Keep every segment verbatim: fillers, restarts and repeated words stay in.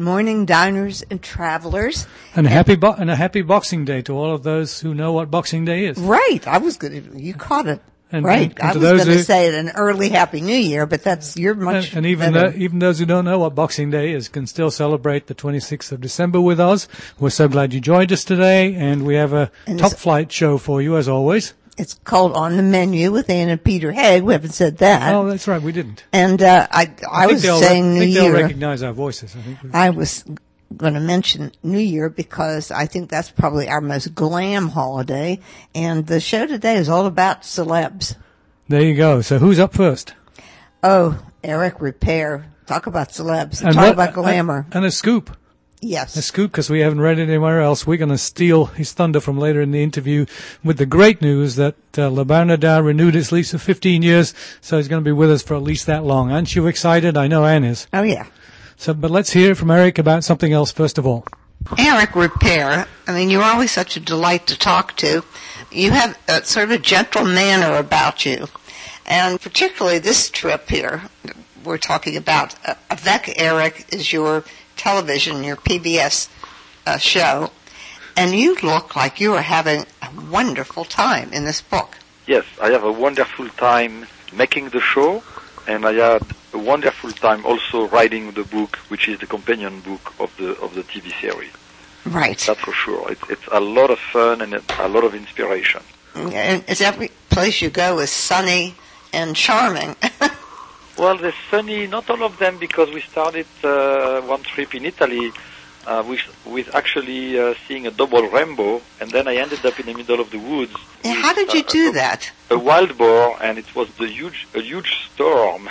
morning, diners and travelers. And a happy bo- and a happy Boxing Day to all of those who know what Boxing Day is. Right. I was going to, you caught it. And, right. And, and I was going to say an early Happy New Year, but that's, you're much And, and even better. the, even those who don't know what Boxing Day is can still celebrate the twenty-sixth of December with us. We're so glad you joined us today, and we have a And top flight show for you as always. It's called On the Menu with Ann and Peter Haig. We haven't said that. Oh, that's right, we didn't. And, uh, I, I, I was saying re- New I think Year. they'll recognize our voices. I think. I was going to mention New Year because I think that's probably our most glam holiday. And the show today is all about celebs. There you go. So who's up first? Oh, Eric Repair. Talk about celebs. And Talk what- about glamour. And a scoop. Yes. A scoop, because we haven't read it anywhere else. We're going to steal his thunder from later in the interview with the great news that uh, Le Bernardin renewed his lease for fifteen years, so he's going to be with us for at least that long. Aren't you excited? I know Anne is. Oh, yeah. So, but let's hear from Eric about something else first of all. Eric Repair, I mean, you're always such a delight to talk to. You have a sort of a gentle manner about you. And particularly this trip here, we're talking about, uh, Avec Eric is your television, your P B S uh, show, and you look like you are having a wonderful time in this book. Yes, I have a wonderful time making the show, and I had a wonderful time also writing the book, which is the companion book of the of the T V series. Right. That's for sure. It's, it's a lot of fun and a lot of inspiration. And it's every place you go is sunny and charming. Well, the sunny, not all of them, because we started uh, one trip in Italy uh, with, with actually uh, seeing a double rainbow, and then I ended up in the middle of the woods. Yeah, how did you uh, do a, that? A wild boar, and it was the huge, a huge storm.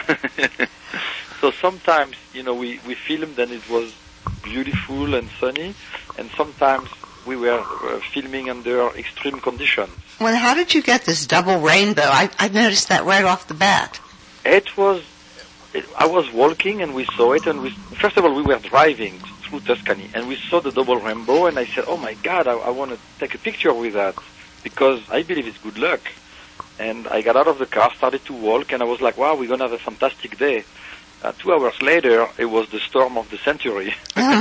So sometimes, you know, we, we filmed and it was beautiful and sunny, and sometimes we were uh, filming under extreme conditions. Well, how did you get this double rainbow? I, I noticed that right off the bat. It was, it, I was walking and we saw it, and we, first of all, we were driving through Tuscany, and we saw the double rainbow, and I said, oh my God, I, I want to take a picture with that, because I believe it's good luck. And I got out of the car, started to walk, and I was like, wow, we're going to have a fantastic day. Uh, two hours later, it was the storm of the century. Oh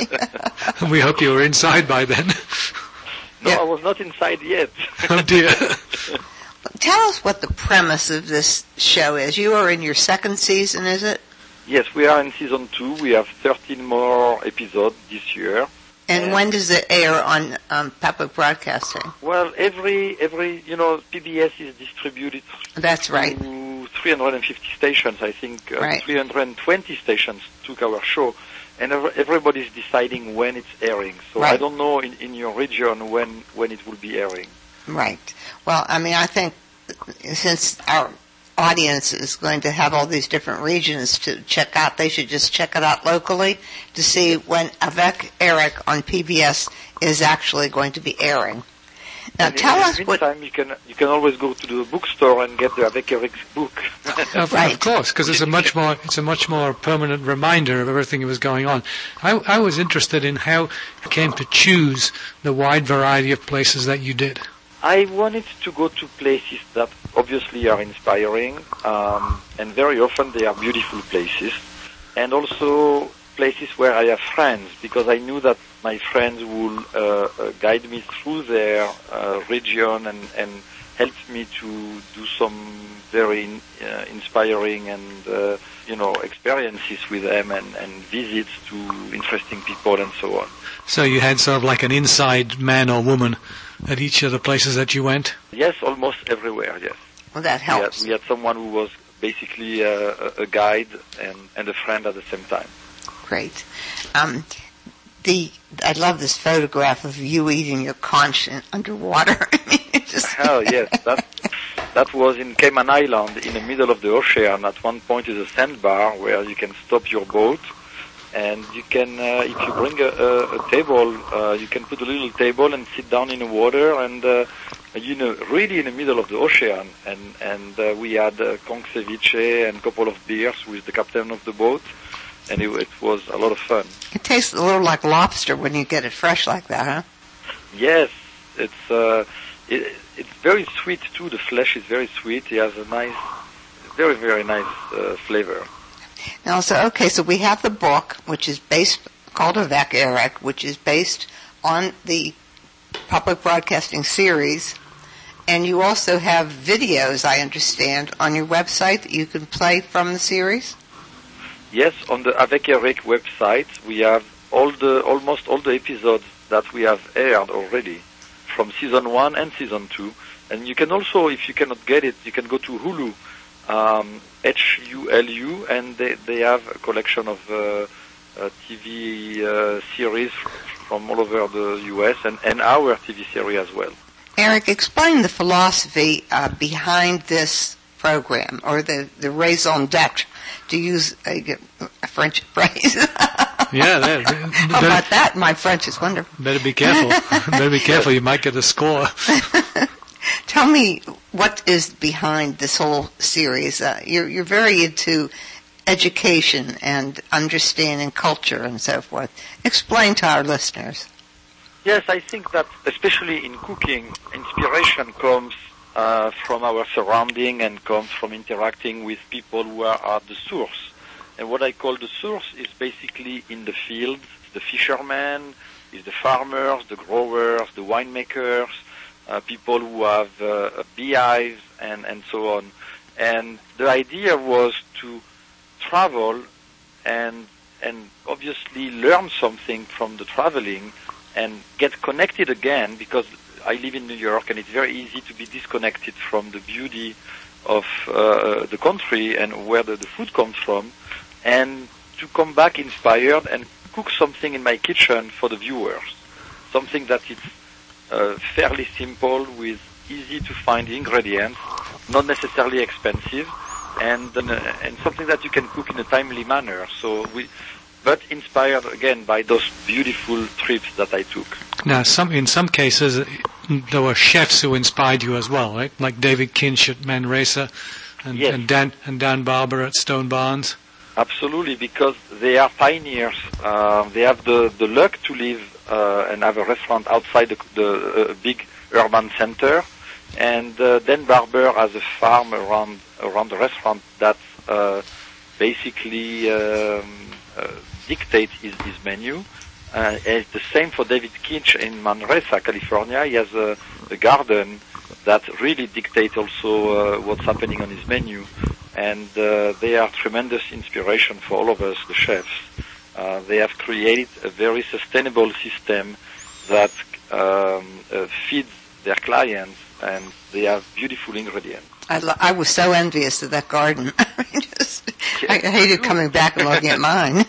my. We hope you were inside by then. No, Yeah. I was not inside yet. Oh dear. Tell us what the premise of this show is. You are in your second season, is it? Yes, we are in season two. We have thirteen more episodes this year. And Yeah. when does it air on um, public broadcasting? Well, every, every, you know, P B S is distributed That's right. to three hundred fifty stations. I think uh, Right. three hundred twenty stations took our show, and ev- everybody's deciding when it's airing. So I Right. don't know in, in your region when, when it will be airing. Right. Well, I mean, I think since our audience is going to have all these different regions to check out, they should just check it out locally to see when Avec Eric on P B S is actually going to be airing. Now, And tell in us the what... meantime, you can you can always go to the bookstore and get the Avec Eric's book. Of, Right. of course, because it's a much more it's a much more permanent reminder of everything that was going on. I, I was interested in how you came to choose the wide variety of places that you did. I wanted to go to places that obviously are inspiring, um, and very often they are beautiful places, and also places where I have friends, because I knew that my friends will uh, uh, guide me through their uh, region and, and help me to do some very in, uh, inspiring and uh, you know experiences with them, and, and visits to interesting people and so on. So you had sort of like an inside man or woman at each of the places that you went? Yes, almost everywhere, yes. Well, that We helps. had, we had someone who was basically a, a, a guide and, and a friend at the same time. Great. Um, the I love this photograph of you eating your conch in, underwater. It's just- Hell yes, that that was in Cayman Island, in the middle of the ocean. At one point is a sandbar where you can stop your boat, and you can, uh, if you bring a, a, a table, uh, you can put a little table and sit down in the water, and uh, you know, really in the middle of the ocean. And and uh, we had uh, conch ceviche and a couple of beers with the captain of the boat, and it, it was a lot of fun. It tastes a little like lobster when you get it fresh like that, huh? Yes, it's uh, it, it's very sweet too. The flesh is very sweet. It has a nice, very very nice uh, flavor. Now, so okay, so we have the book, which is based called Avec Eric, which is based on the public broadcasting series. And you also have videos, I understand, on your website that you can play from the series? Yes, on the Avec Eric website, we have all the almost all the episodes that we have aired already from season one and season two. And you can also, if you cannot get it, you can go to Hulu, um, H U L U, and they, they have a collection of uh, uh, T V uh, series from all over the U S and, and our T V series as well. Eric, explain the philosophy uh, behind this program, or the, the raison d'etre, to use a, a French phrase. Yeah, that, How about that? My French is wonderful. Better be careful. Better be careful. You might get a score. Tell me what is behind this whole series. Uh, you're, you're very into education and understanding culture and so forth. Explain to our listeners. Yes, I think that especially in cooking, inspiration comes uh, from our surrounding and comes from interacting with people who are at the source. And what I call the source is basically in the fields, the fishermen, is the farmers, the growers, the winemakers, uh, people who have uh, beehives and, and so on. And the idea was to travel and and obviously learn something from the traveling and get connected again, because I live in New York and it's very easy to be disconnected from the beauty of uh, the country and where the, the food comes from, and to come back inspired and cook something in my kitchen for the viewers. Something that is uh, fairly simple with easy to find ingredients, not necessarily expensive, and uh, and something that you can cook in a timely manner. So we, but inspired again by those beautiful trips that I took. Now, some in some cases, there were chefs who inspired you as well, right? Like David Kinch at Manresa, and, yes. and Dan and Dan Barber at Stone Barns. Absolutely, because they are pioneers. Uh, they have the, the luck to live uh, and have a restaurant outside the, the uh, big urban center. And uh, Dan Barber has a farm around around the restaurant that uh, basically um, uh, dictates his, his menu. Uh, and it's the same for David Kinch in Manresa, California. He has a, a garden that really dictates also uh, what's happening on his menu. And uh, they are tremendous inspiration for all of us, the chefs. Uh, they have created a very sustainable system that um, uh, feeds their clients, and they have beautiful ingredients. I, lo- I was so envious of that garden. I, just, I hated coming back and looking at mine.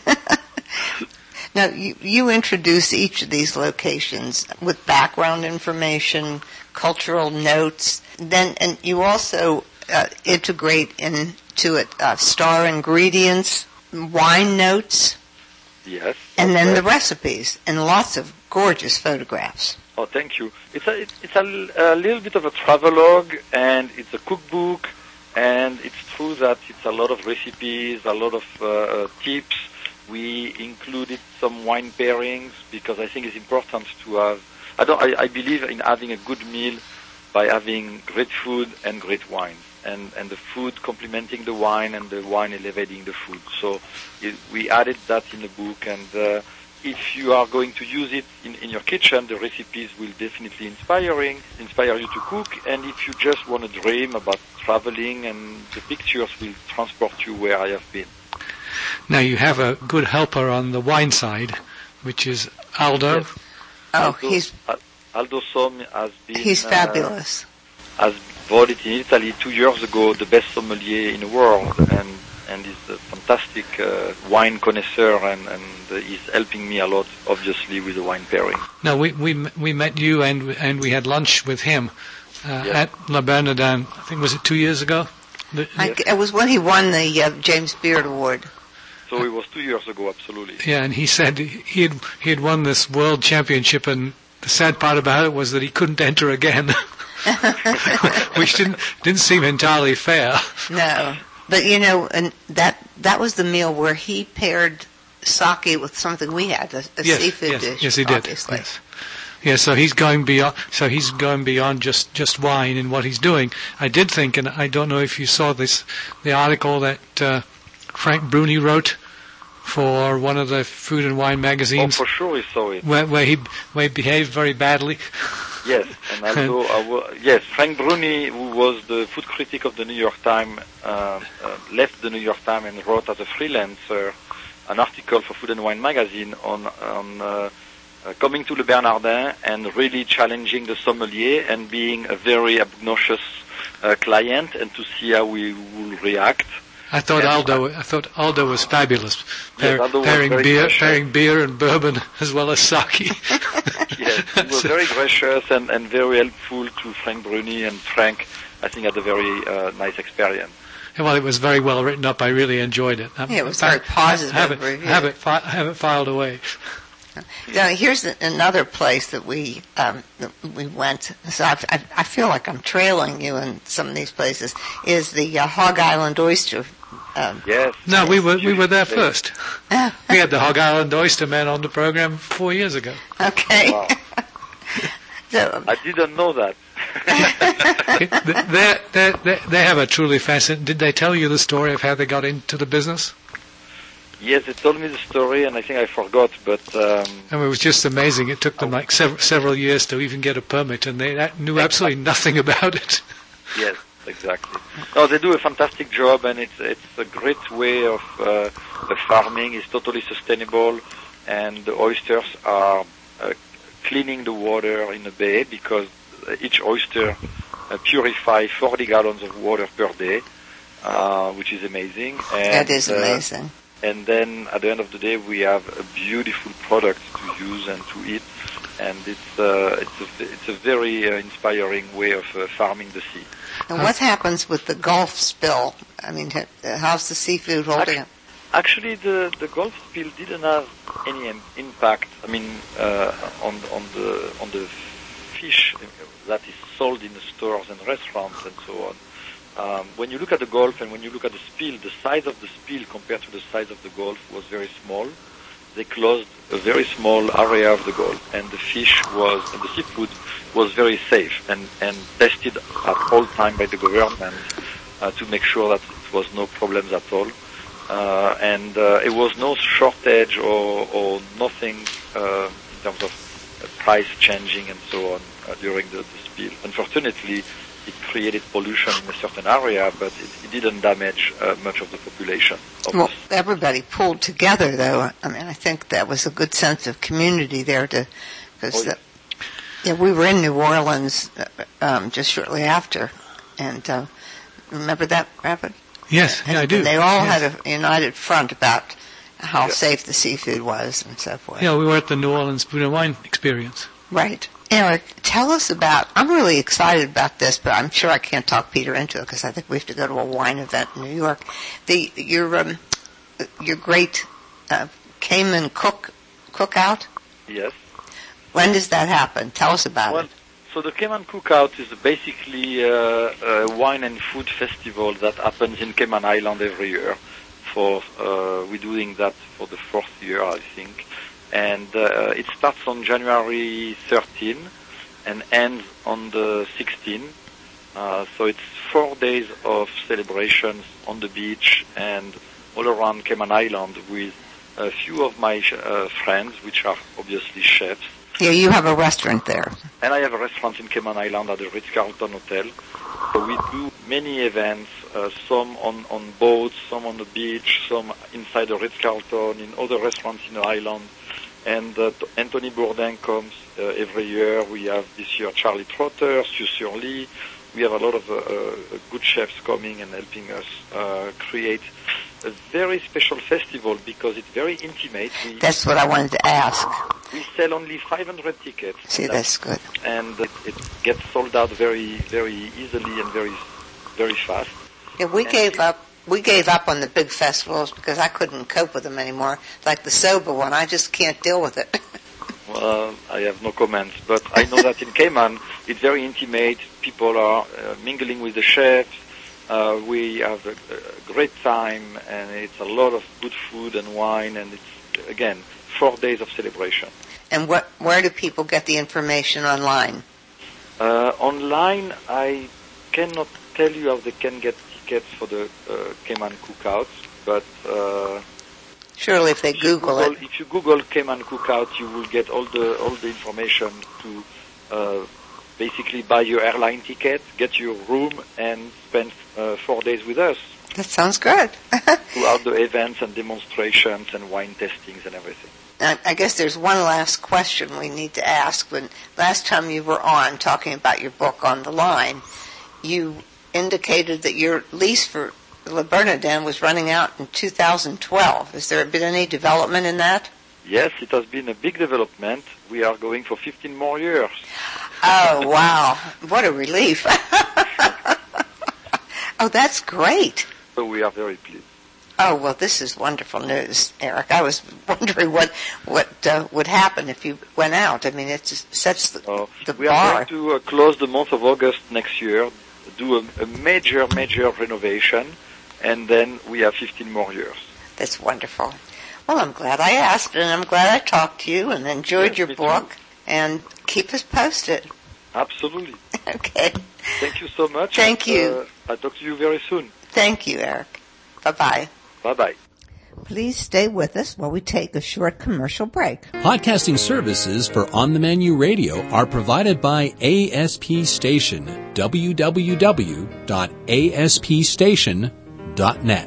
Now, you, you introduce each of these locations with background information, cultural notes, then, and you also uh, integrate into it uh, star ingredients, wine notes, yes, and then right. the recipes, and lots of gorgeous photographs. Oh, thank you. It's a it's a, a little bit of a travelogue, and it's a cookbook, and it's true that it's a lot of recipes, a lot of uh, tips. We included some wine pairings because I think it's important to have. I don't. I, I believe in having a good meal by having great food and great wine, and and the food complementing the wine and the wine elevating the food. So it, we added that in the book, and uh, if you are going to use it in, in your kitchen, the recipes will definitely inspiring inspire you to cook. And if you just want to dream about traveling, and the pictures will transport you where I have been. Now, you have a good helper on the wine side, which is Aldo. Yes. Oh, Aldo, he's Aldo Som has been he's fabulous. Uh, has voted in Italy two years ago the best sommelier in the world, and and is a fantastic uh, wine connoisseur, and and uh, he's helping me a lot, obviously, with the wine pairing. Now, we we we met you and and we had lunch with him uh, yes. at La Bernardin. I think was it two years ago? The, I, it was when he won the uh, James Beard Award. So it was two years ago, absolutely. Yeah, and he said he had he had won this world championship, and the sad part about it was that he couldn't enter again, which didn't didn't seem entirely fair. No, but you know, and that that was the meal where he paired sake with something we had, a, a yes, seafood yes, dish. Yes, he did. Obviously. Yes. Yeah, so he's going beyond. So he's going beyond just, just wine in what he's doing. I did think, and I don't know if you saw this, the article that uh, Frank Bruni wrote for one of the food and wine magazines. Oh, for sure we saw it. Where, where he where he behaved very badly. Yes, and also our, yes, Frank Bruni, who was the food critic of the New York Times, uh, uh, left the New York Times and wrote as a freelancer an article for Food and Wine magazine on on uh, uh, coming to Le Bernardin and really challenging the sommelier and being a very obnoxious uh, client, and to see how we will react. I thought And Aldo. I thought Aldo was fabulous, pair, Yes, Aldo was pairing very beer, gracious. pairing beer and bourbon as well as sake. Yes, he was very gracious and, and very helpful to Frank Bruni, and Frank, I think, had a very uh, nice experience. Well, it was very well written up. I really enjoyed it. Yeah, it was very positive Have it, review. have it, fi- have it filed away. Now, here's another place that we um, that we went. So I, I, I feel like I'm trailing you in some of these places. Is the uh, Hog Island Oyster? Um, Yes. No, we were we were there Yes. first. We had the Hog Island Oyster Man on the program four years ago. Okay. Wow. So, I didn't know that. they, they, they, they have a truly fascinating. Did they tell you the story of how they got into the business? Yes, they told me the story, and I think I forgot, but um, I mean, it was just amazing. It took them like several, several years to even get a permit, and they a- knew absolutely nothing about it. yes, exactly. No, they do a fantastic job, and it's it's a great way of uh, the farming. It's totally sustainable, and the oysters are uh, cleaning the water in the bay, because each oyster uh, purifies forty gallons of water per day, uh, which is amazing. And, that is uh, amazing. And then at the end of the day, we have a beautiful product to use and to eat, and it's uh, it's a it's a very uh, inspiring way of uh, farming the sea. And what happens with the Gulf spill? I mean, h- how's the seafood holding up? Actually, the the Gulf spill didn't have any im- impact. I mean, uh, on on the on the fish that is sold in the stores and restaurants and so on. Um, when you look at the Gulf and when you look at the spill, the size of the spill compared to the size of the Gulf was very small. They closed a very small area of the Gulf, and the fish was, and the seafood was very safe and, and tested at all time by the government uh, to make sure that it was no problems at all. Uh, and uh, it was no shortage or, or nothing uh, in terms of uh, price changing and so on uh, during the, the spill. Unfortunately, it created pollution in a certain area, but it, it didn't damage uh, much of the population. Of Well, the everybody pulled together, though. I mean, I think that was a good sense of community there, to because Oh, yeah. yeah, we were in New Orleans uh, um, just shortly after, and uh, remember that, Rapid? Yes, yeah, I do. And they all Yes. had a united front about how Yeah. safe the seafood was and so forth. Yeah, we were at the New Orleans Food and Wine Experience. Right. Eric, tell us about, I'm really excited about this, but I'm sure I can't talk Peter into it because I think we have to go to a wine event in New York. The, your, um, your great, uh, Cayman cook, cookout? Yes. When does that happen? Tell us about Well, it. so the Cayman Cookout is basically uh, a wine and food festival that happens in Cayman Island every year. For uh, we're doing that for the fourth year, I think. And uh, it starts on January thirteenth and ends on the sixteenth. Uh, so it's four days of celebrations on the beach and all around Cayman Island with a few of my uh, friends, which are obviously chefs. Yeah, you have a restaurant there. And I have a restaurant in Cayman Island at the Ritz-Carlton Hotel. So we do many events, uh, some on, on boats, some on the beach, some inside the Ritz-Carlton, in other restaurants in the island. And uh, t- Anthony Bourdain comes uh, every year. We have this year Charlie Trotter, Sue Surly. We have a lot of uh, uh, good chefs coming and helping us uh, create a very special festival because it's very intimate. We, That's what I wanted to ask. we sell only five hundred tickets. See, that's good. And it, it gets sold out very, very easily and very, very fast. Yeah, we gave up. We gave up on the big festivals because I couldn't cope with them anymore. Like the sober one, I just can't deal with it. Well, I have no comments, but I know that in Cayman, it's very intimate. People are uh, mingling with the chefs. Uh, we have a, a great time, and it's a lot of good food and wine, and it's, again, four days of celebration. And what? Where do people get the information online? Uh, online, I cannot tell you how they can get tickets for the uh, Cayman Cookouts, but uh, Surely if they If you Google, Google it. If you Google Cayman Cookout, you will get all the all the information to uh, basically buy your airline ticket, get your room, and spend uh, four days with us That sounds good. throughout the events and demonstrations and wine tastings and everything. I I guess there's one last question we need to ask. When last time you were on talking about your book On the Line, you indicated that your lease for Le Bernardin was running out in two thousand twelve. Has there been any development in that? Yes, it has been a big development. We are going for fifteen more years. Oh, wow. What a relief. Oh, that's great. So we are very pleased. Oh, well, this is wonderful news, Eric. I was wondering what what uh, would happen if you went out. I mean, it just sets the, Uh, the we are bar. going to uh, close the month of August next year, do a, a major, major renovation, and then we have fifteen more years. That's wonderful. Well, I'm glad I asked, and I'm glad I talked to you and enjoyed Yes, your me book. And keep us posted. Absolutely. Okay. Thank you so much. Thank and, you. Uh, I'll talk to you very soon. Thank you, Eric. Bye-bye. Bye-bye. Please stay with us while we take a short commercial break. Podcasting services for On the Menu Radio are provided by A S P Station, w w w dot a s p station dot net.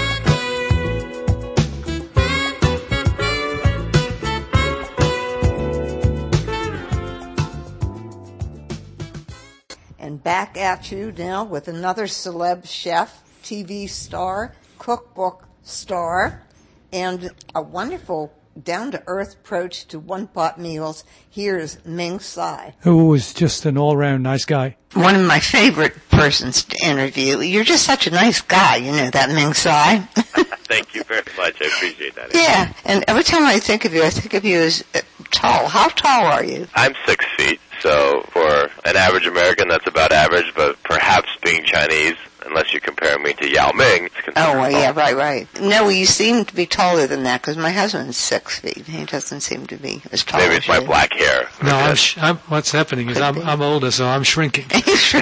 And back at you now with another celeb chef, T V star, cookbook star, and a wonderful down-to-earth approach to one-pot meals. Here's Ming Tsai. Who was just an all-round nice guy. One of my favorite persons to interview. You're just such a nice guy, you know that, Ming Tsai. Thank you very much. I appreciate that. Yeah, and every time I think of you, I think of you as uh, tall. How tall are you? I'm six feet, so for an average American, that's about average, but perhaps being Chinese, unless you compare me to Yao Ming, it's considered Oh, well, tall. yeah, right, right. No, you seem to be taller than that, because my husband's six feet. He doesn't seem to be as tall Maybe as it's my you. black hair. No, I'm sh- I'm, what's happening is Could I'm, be. I'm older, so I'm shrinking. I'm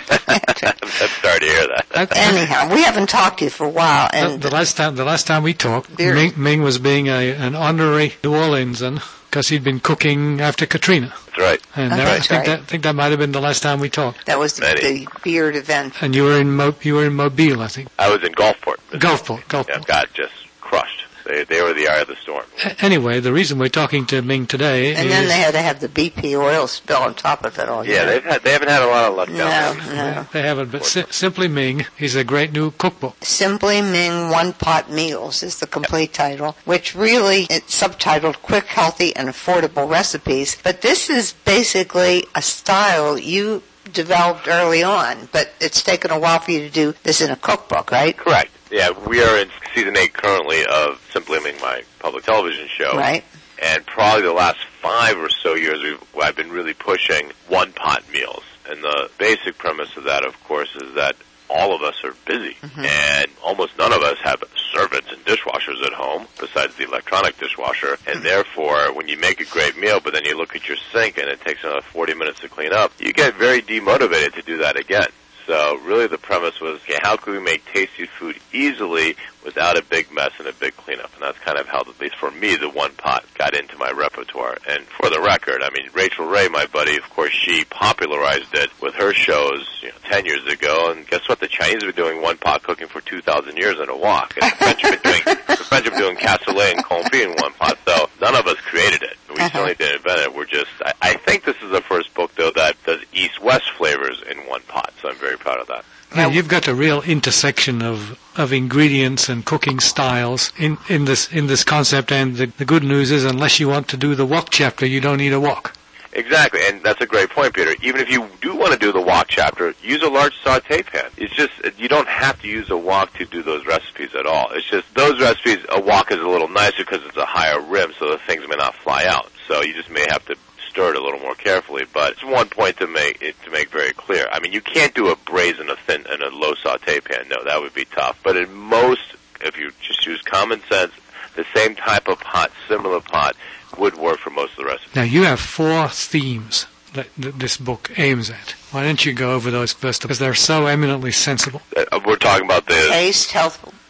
sorry to hear that. Anyhow, we haven't talked to you for a while, The, and the last time, the last time we talked, Very- Ming, Ming was being a, an honorary New Orleansan because he'd been cooking after Katrina, That's right. and That's uh, I right. think that I think that might have been the last time we talked. that was the, Many. the beard event. And you were in Mo- you were in Mobile, I think, I was in Gulfport. Gulfport, Gulfport. Yeah, got just crushed. They, they were the eye of the storm. A- Anyway, the reason we're talking to Ming today And is then they had to have the B P oil spill on top of it all. Yeah, year. they've had, they haven't had a lot of luck No, down there. no. they haven't, but si- Simply Ming. He's a great new cookbook. Simply Ming One Pot Meals is the complete title, which really it's subtitled Quick, Healthy, and Affordable Recipes. But this is basically a style you developed early on, but it's taken a while for you to do this in a cookbook, right? Correct. Yeah, we are in season eight currently of Simply Ming, my public television show. Right. And probably the last five or so years, we've, I've been really pushing one-pot meals. And the basic premise of that, of course, is that all of us are busy. Mm-hmm. And almost none of us have servants and dishwashers at home, besides the electronic dishwasher. And therefore, when you make a great meal, but then you look at your sink and it takes another forty minutes to clean up, you get very demotivated to do that again. So really the premise was, okay, how can we make tasty food easily without a big mess and a big cleanup? And that's kind of how, at least for me, the one pot got into my repertoire. And for the record, I mean, Rachel Ray, my buddy, of course, she popularized it with her shows, you know, ten years ago. And guess what? The Chinese have been doing one pot cooking for two thousand years in a wok. And the French have been doing, the French have been doing cassoulet and confit in one pot. So none of us created it. We Uh-huh. certainly didn't invent it. We're just, I, I think this is the first book, though, that does East-West flavors in one pot. So I'm very proud of that. Yeah, you've got a real intersection of, of ingredients and cooking styles in, in this in this concept, and the, the good news is unless you want to do the wok chapter, you don't need a wok. Exactly, and that's a great point, Peter. Even if you do want to do the wok chapter, use a large saute pan. It's just, you don't have to use a wok to do those recipes at all. It's just, those recipes, a wok is a little nicer because it's a higher rim, so the things may not fly out. So you just may have to stir it a little more carefully. But it's one point to make it to make very clear. I mean, you can't do a braise in a thin in a low saute pan. No, that would be tough. But in most, if you just use common sense, the same type of pot, similar pot, would work for most of the recipes. Now, you have four themes that, that this book aims at. Why don't you go over those first? Because they're so eminently sensible. Uh, we're talking about the Taste, health, yeah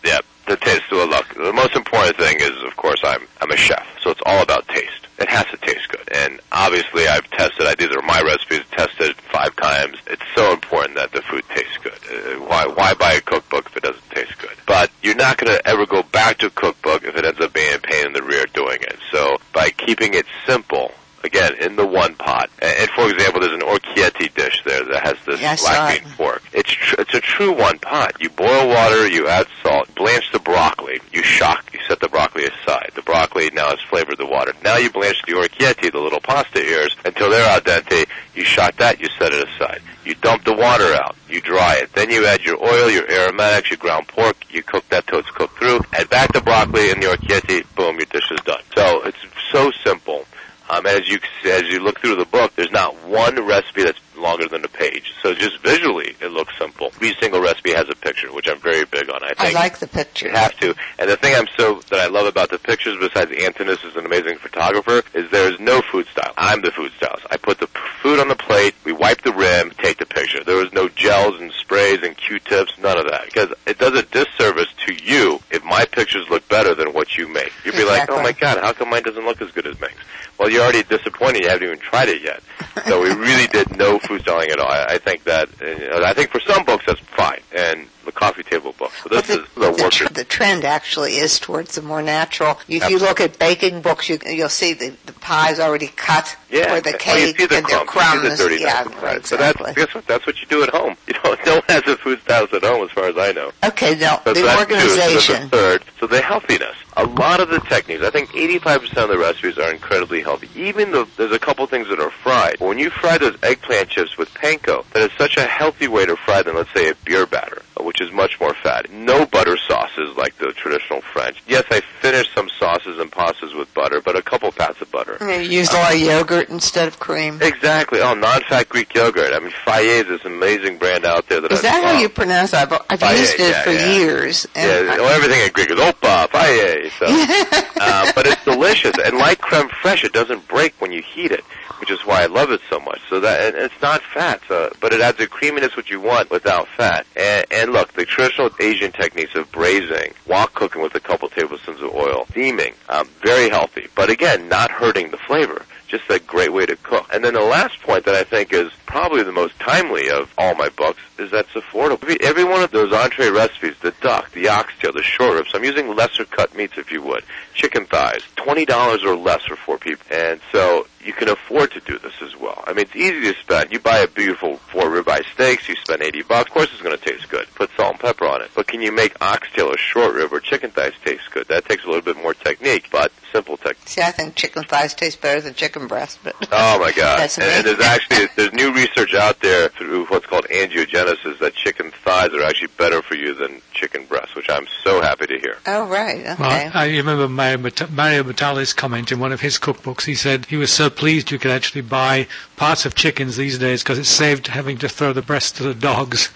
The taste. Well, look, the most important thing is, of course, I'm I'm a chef, so it's all about taste. It has to taste good, and obviously, I've tested. I, these are my recipes, tested five times. It's so important that the food tastes good. Uh, why why buy a cookbook if it doesn't taste good? But you're not going to ever go back to a cookbook if it ends up being a pain in the rear doing it. So by keeping it simple. Again, in the one pot. And, for example, there's an orecchiette dish there that has this yes, black bean pork. It's tr- it's a true one pot. You boil water, you add salt, blanch the broccoli, you shock, you set the broccoli aside. The broccoli now has flavored the water. Now you blanch the orecchiette, the little pasta ears, until they're al dente. You shock that, you set it aside. You dump the water out, you dry it. Then you add your oil, your aromatics, your ground pork, you cook that till it's cooked through. Add back the broccoli and the orecchiette, boom, your dish is done. So it's so simple. Um, as you as you look through the book, there's not one recipe that's longer than a page. So just visually, it looks simple. Every single recipe has a picture, which I'm very big on. I think I like the picture. You have to. And the thing I'm so that I love about the pictures, besides Antonis is an amazing photographer, is there's no food style. I'm the food stylist. I put the food on the plate, we wipe the rim, take the picture. There was no gels and sprays and Q-tips, none of that. Because it does a disservice to you if my pictures look better than what you make. You'd be exactly. like, oh my God, how come mine doesn't look as good as Ming's? Well, you're already disappointed. You haven't even tried it yet. So we really did no food styling at all. I, I think that, you know, I think for some books that's fine, and the coffee table book. So this the, is the the, worker. tr- the trend actually is towards the more natural. If you look at baking books, you, you'll see the, the pie's already cut, yeah. or the Well, cake, you see the and crumbs. the crumbs. You see the dirty yeah, inside. exactly. So that's, guess what? That's what you do at home. You know, no one has a food stylist at home, as far as I know. Okay, now So the that's organization. Two. So the third, so the healthiness. A lot of the techniques, I think eighty-five percent of the recipes are incredibly healthy. Even though there's a couple things that are fried. But when you fry those eggplant chips with panko, that is such a healthy way to fry than, let's say, a beer batter, which is much more fat. No butter sauces like the traditional French. Yes, I finished some sauces and pastas with butter, but a couple pats of butter. You use a lot of yogurt instead of cream. Exactly. Oh, non-fat Greek yogurt. I mean, Fayet is this amazing brand out there that Is I that love. how you pronounce it? I've, I've Fayet, used it yeah, for yeah. years. And Yeah, I, well, everything in Greek is opa, Fayet. So, uh, but it's delicious. And like creme fraiche, it doesn't break when you heat it, which is why I love it so much. So that and it's not fat, so, but it adds a creaminess which you want without fat. And, and look, the traditional Asian techniques of braising, while cooking with a couple tablespoons of oil, steaming, um, very healthy. But again, not hurting the flavor. Just a great way to cook. And then the last point that I think is probably the most timely of all my books is that it's affordable. Every, every one of those entree recipes, the duck, the oxtail, the short ribs, I'm using lesser cut meats if you would, chicken thighs, twenty dollars or less for four people. And so you can afford to do this as well. I mean, it's easy to spend. You buy a beautiful four ribeye steaks, you spend eighty bucks. Of course it's going to taste good. Put salt and pepper on it. But can you make oxtail or short rib or chicken thighs taste good? That takes a little bit more technique, but simple technique. see, I think chicken thighs taste better than chicken breast. But Oh my God! That's and, and there's actually there's new research out there through what's called angiogenesis that chicken thighs are actually better for you than chicken breasts, which I'm so happy to hear. Oh, right. Okay. Well, I remember Mario, Bat- Mario Batali's comment in one of his cookbooks. He said he was so pleased you could actually buy parts of chickens these days because it saved having to throw the breasts to the dogs.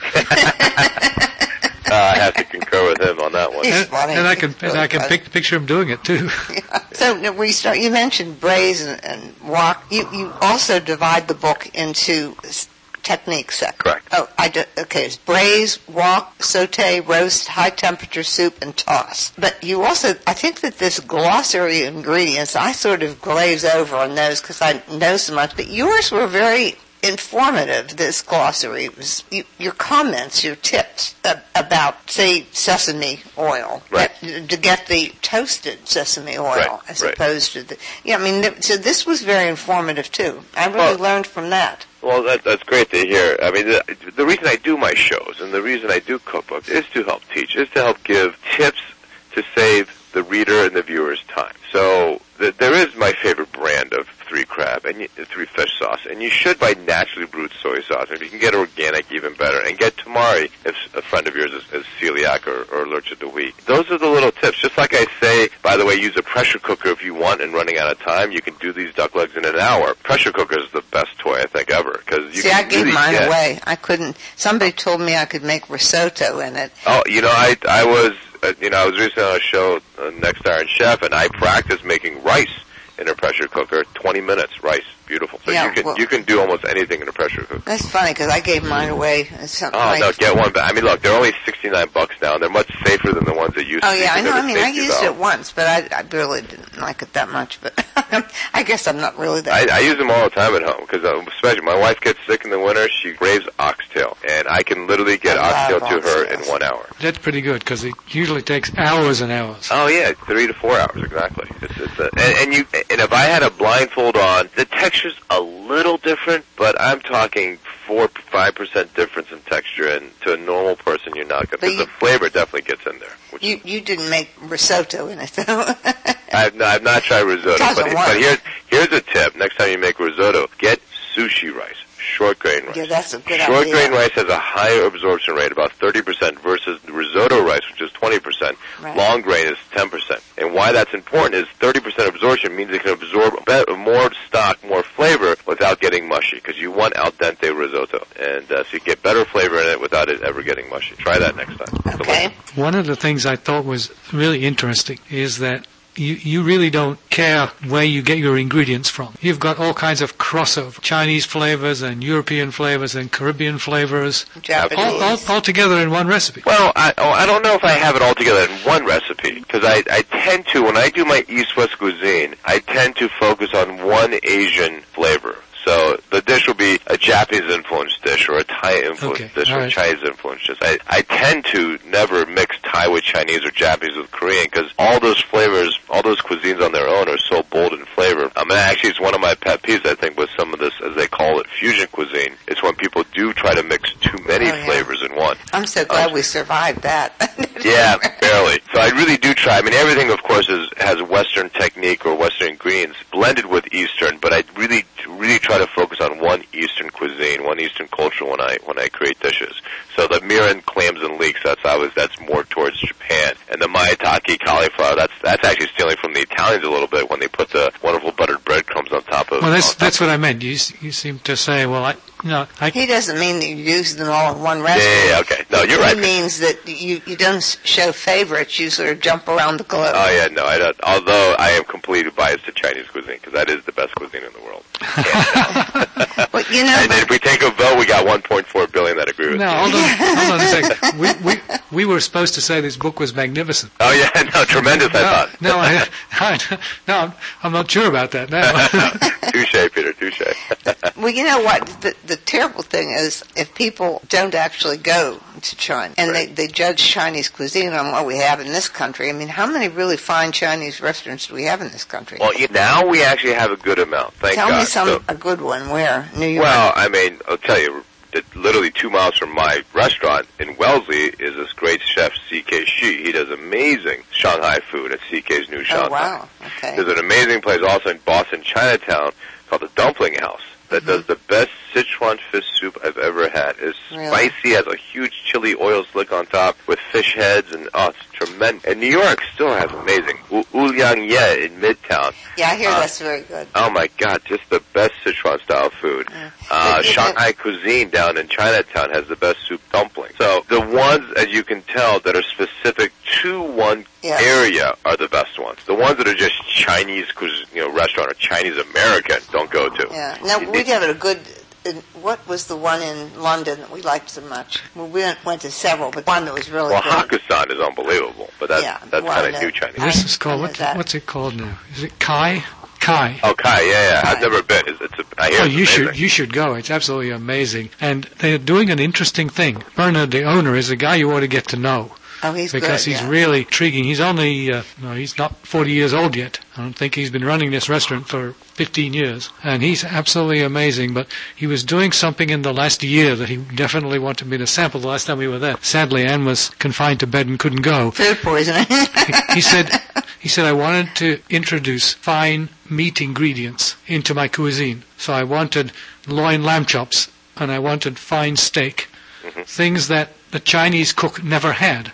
Uh, I have to concur with him on that one. He's and, funny. and I can He's and really I can funny. pic- picture him doing it too. Yeah. So we start. You mentioned braise and, and wok. You you also divide the book into s- techniques. Correct. Oh, I do, okay. It's braise, wok, saute, roast, high temperature soup, and toss. But you also, I think that this glossary of ingredients, I sort of glaze over on those because I know so much. But yours were very informative, this glossary. It was you, your comments, your tips uh, about, say, sesame oil. Right. That, to get the toasted sesame oil Right, as right. opposed to the... Yeah, I mean, th- so this was very informative, too. I really Well- learned from that. Well, that, that's great to hear. I mean, the, the reason I do my shows and the reason I do cookbooks is to help teach, is to help give tips to save the reader and the viewer's time. So the, there is my favorite brand of three crab and you, three fish sauce, and you should buy naturally brewed soy sauce. And if you can get organic, even better. And get tamari if a friend of yours is, is celiac or, or allergic to wheat. Those are the little tips. Just like I say, by the way, use a pressure cooker if you want. And running out of time, you can do these duck legs in an hour. Pressure cooker is the best toy I think ever because you See, can I gave really mine get, away. I couldn't... Somebody told me I could make risotto in it. Oh, you know, I I was, uh, you know, I was recently on a show, uh, Next Iron Chef, and I practiced making rice in a pressure cooker, twenty minutes, rice, beautiful. So Yeah, you can well- you can do almost anything in a pressure cooker. That's funny because I gave mine away. It's something Oh like, no, get one back. I mean, look, they're only sixty-nine bucks now, and they're much safer than the ones that used Oh to be. yeah, I know. because I of mean, I safety used valve. it once, but I, I really didn't like it that much. But I guess I'm not really that. I, I use them all the time at home because, uh, especially my wife gets sick in the winter. She craves oxtail, and I can literally get I oxtail love to her in oxtails. one hour. That's pretty good because it usually takes hours and hours. Oh yeah, three to four hours exactly. It's, it's a, and, and you and if I had a blindfold on, the texture's a little different, but I'm talking four five percent difference in texture, and to a normal person, you're not going. But But you- the flavor definitely gets in there. Which You you didn't make risotto in it though. I've not, I've not tried risotto, Doesn't but, work. but here's here's a tip: next time you make risotto, get sushi rice, short grain rice. Yeah, that's a good Short idea. grain rice has a higher absorption rate, about thirty percent, versus the risotto rice, which is twenty percent. Right. Long grain is ten percent. And why that's important is thirty percent absorption means it can absorb be- more stock, more flavor, without getting mushy, because you want al dente risotto. And uh, so you get better flavor in it without it ever getting mushy. Try that next time. Okay. One of the things I thought was really interesting is that you, you really don't care where you get your ingredients from. You've got all kinds of crossover, Chinese flavors and European flavors and Caribbean flavors, Japanese. all, all, all together in one recipe. Well, I, oh, I don't know if I have it all together in one recipe, because I, I tend to, when I do my East-West cuisine, I tend to focus on one Asian flavor. So the dish will be a Japanese-influenced dish or a Thai-influenced Okay, dish all or a right. Chinese-influenced dish. I, I tend to never mix Thai with Chinese or Japanese with Korean, because all those flavors, all those cuisines on their own are so bold in flavor. I mean, actually, it's one of my pet peeves, I think, with some of this, as they call it, fusion cuisine. It's when people do try to mix too many Oh, yeah. flavors in one. I'm so glad Um, we survived that. Yeah, barely. So I really do try. I mean, everything, of course, is, has Western technique or Western ingredients blended with Eastern, but I really, really try to focus on one Eastern cuisine, one Eastern culture when I when I create dishes. So the mirin clams and leeks, that's always that's more towards Japan, and the maitake cauliflower, that's that's actually stealing from the Italians a little bit when they put the wonderful buttered breadcrumbs on top of. Well, that's on top that's what I meant. You s- you seem to say, well, I no, I He doesn't mean that you use them all in one recipe. Yeah, yeah, okay. No, you're He right. means that you you don't show favorites. You sort of jump around the globe. Oh yeah, no, I don't. Although I am completely biased to Chinese cuisine because that is the best cuisine in the world. Well, you know, And then if we take a vote, we got one point four billion that agree with no, me. hold on, hold on a second. We we we were supposed to say this book was magnificent. Oh yeah, no, tremendous. I No, thought. no, I, I, no, I'm- I'm not sure about that now. Touche, Peter. Touche. well, you know what? The, the terrible thing is if people don't actually go to China and Right. they, they judge Chinese cuisine on what we have in this country. I mean, how many really fine Chinese restaurants do we have in this country? Well, you, now we actually have a good amount. Thank Tell God. me some So- a good one. Where? New York. well, I mean, I'll tell you. That literally two miles from my restaurant in Wellesley is this great chef C K Shi. He does amazing Shanghai food at C K's New Shanghai. oh wow. Okay. There's an amazing place also in Boston, Chinatown, called the Dumpling House that does the best Sichuan fish soup I've ever had. It's Really? spicy, has a huge chili oil slick on top with fish heads, and oh, it's tremendous. And New York still has amazing. U- Uliang Ye in Midtown. Yeah, I hear Uh, that's very good. Oh my God, just the best Sichuan style food. Uh, But- Shanghai cuisine down in Chinatown has the best soup dumpling. So the ones, as you can tell, that are specific to one Yes. area are the best ones. The ones that are just Chinese cuisine, you know, restaurant or Chinese American, don't go to. Yeah. Now You we need- have a good. in- What was the one in London that we liked so much? Well, we went, went to several, but one that was really Well, good. Hakkasan is unbelievable, but that's Yeah, that's well, kind I of know. new Chinese. This is I called know what, that. what's it called now? Is it Kai? Kai. Oh, Kai, yeah, yeah. I've Kai. never been. It's, it's a, I hear Oh, it's you should amazing. you should go. It's absolutely amazing, and they're doing an interesting thing. Bernard, the owner, is a guy you ought to get to know. Oh, he's because good. he's yeah. really intriguing. He's only, uh, no, he's not forty years old yet. I don't think he's been running this restaurant for fifteen years. And he's absolutely amazing, but he was doing something in the last year that he definitely wanted me to sample the last time we were there. Sadly, Anne was confined to bed and couldn't go. food poisoning. He said, he said, I wanted to introduce fine meat ingredients into my cuisine. So I wanted loin lamb chops, and I wanted fine steak. Mm-hmm. Things that the Chinese cook never had. Right.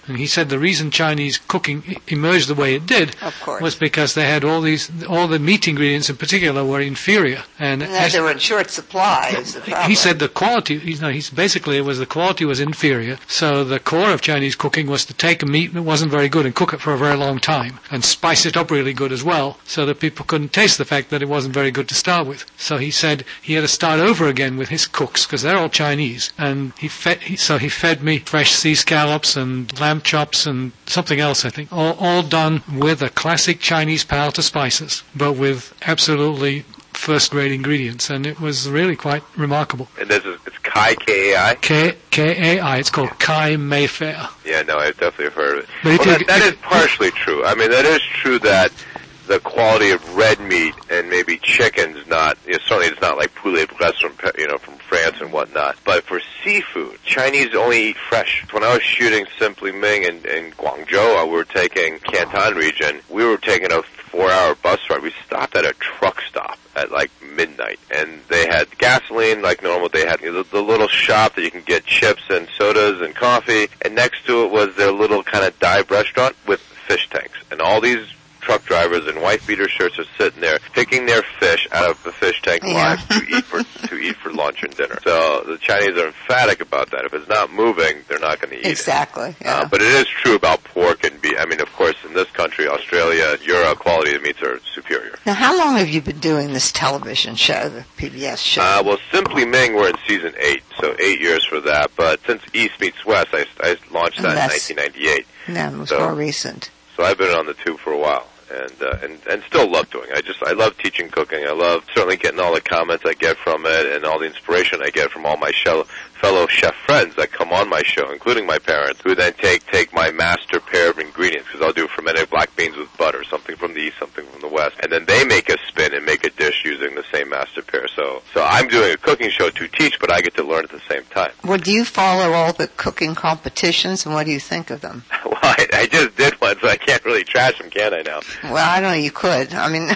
And he said the reason Chinese cooking emerged the way it did of course. was because they had all these, all the meat ingredients in particular were inferior. And, and as they were in short supply is the problem. He said the quality, you know, he's basically it was the quality was inferior. So the core of Chinese cooking was to take a meat that wasn't very good and cook it for a very long time and spice it up really good as well, so that people couldn't taste the fact that it wasn't very good to start with. So he said he had to start over again with his cooks because they're all Chinese, and he fed. He, so he fed me fresh sea scallops and lamb chops and something else, I think, all, all done with a classic Chinese palette of spices, but with absolutely first-grade ingredients, and it was really quite remarkable. And this is it's Kai K A I. K K A I. It's called Kai Mayfair. Yeah, no, I've definitely heard of it. But well, you, that, that is partially true. I mean, that is true that the quality of red meat and maybe chicken's not, you know, certainly it's not like poulet bresse from, you know, from France and whatnot. But for seafood, Chinese only eat fresh. When I was shooting Simply Ming in, in Guangzhou, we were taking Canton region, we were taking a four-hour bus ride. We stopped at a truck stop at like midnight, and they had gasoline like normal. They had the, the little shop that you can get chips and sodas and coffee, and next to it was their little kind of dive restaurant with fish tanks. And all these truck drivers in white beater shirts are sitting there picking their fish out of the fish tank yeah. live to eat for to eat for lunch and dinner. So the Chinese are emphatic about that. If it's not moving, they're not going to eat exactly, it. Exactly. Yeah. Uh, but it is true about pork and beef. I mean, of course, in this country, Australia, Europe, quality of meats are superior. Now, how long have you been doing this television show, the P B S show? Uh, well, Simply Ming, we're in season eight, so eight years for that. But since East Meets West, I, I launched that in nineteen ninety-eight. No, it was so, more recent. So I've been on the tube for a while. And, uh, and and still love doing it. I just I love teaching cooking. I love certainly getting all the comments I get from it and all the inspiration I get from all my show, fellow chef friends that come on my show, including my parents, who then take take my master pair of ingredients, because I'll do fermented black beans with butter, something from the east, something from the west, and then they make a spin and make a dish using the same master pair. So so I'm doing a cooking show to teach, but I get to learn at the same time. Well, do you follow all the cooking competitions, and what do you think of them? Well, I, I just did one, so I can't really trash them, can I now? Well, I don't know. You could. I mean, no,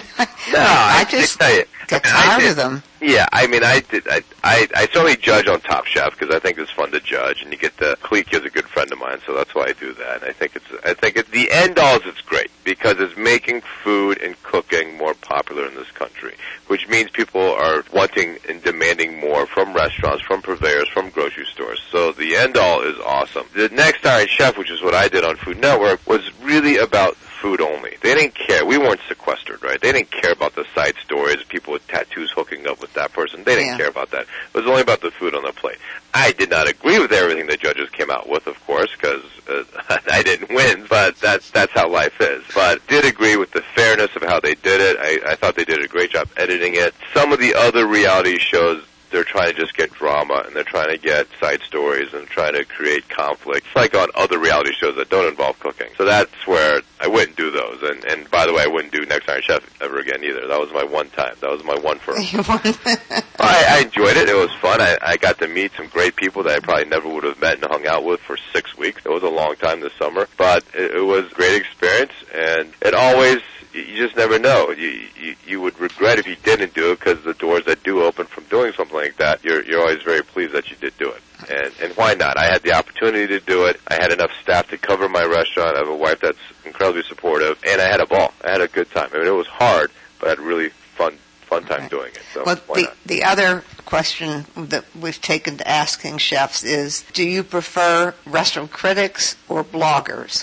I, I just I, get I, tired I did, of them. Yeah, I mean, I did. I, I I certainly judge on Top Chef because I think it's fun to judge, and you get the Cleek is a good friend of mine, so that's why I do that. And I think it's I think at the end all it's great because it's making food and cooking more popular in this country, which means people are wanting and demanding more from restaurants, from purveyors, from grocery stores. So the end all is awesome. The Next Iron Chef, which is what I did on Food Network, was really about food only. They didn't care. We weren't sequestered, right? They didn't care about the side stories, people with tattoos hooking up with that person. They didn't yeah. care about that. It was only about the food on the plate. I did not agree with everything the judges came out with, of course, because uh, I didn't win, but that's that's how life is. But did agree with the fairness of how they did it. I, I thought they did a great job editing it. Some of the other reality shows, they're trying to just get drama, and they're trying to get side stories and trying to create conflict. It's like on other reality shows that don't involve cooking. So that's where I wouldn't do those. And, and by the way, I wouldn't do Next Iron Chef ever again either. That was my one time. That was my one for. well, I, I enjoyed it. It was fun. I, I got to meet some great people that I probably never would have met and hung out with for six weeks. It was a long time this summer, but it, it was a great experience, and it always, you just never know. You, you you would regret if you didn't do it, because the doors that do open from doing something like that, you're you're always very pleased that you did do it. And and why not? I had the opportunity to do it. I had enough staff to cover my restaurant. I have a wife that's incredibly supportive, and I had a ball. I had a good time. I mean, it was hard, but I had really fun fun time okay. doing it. So well, why the not? the other question that we've taken to asking chefs is: do you prefer restaurant critics or bloggers?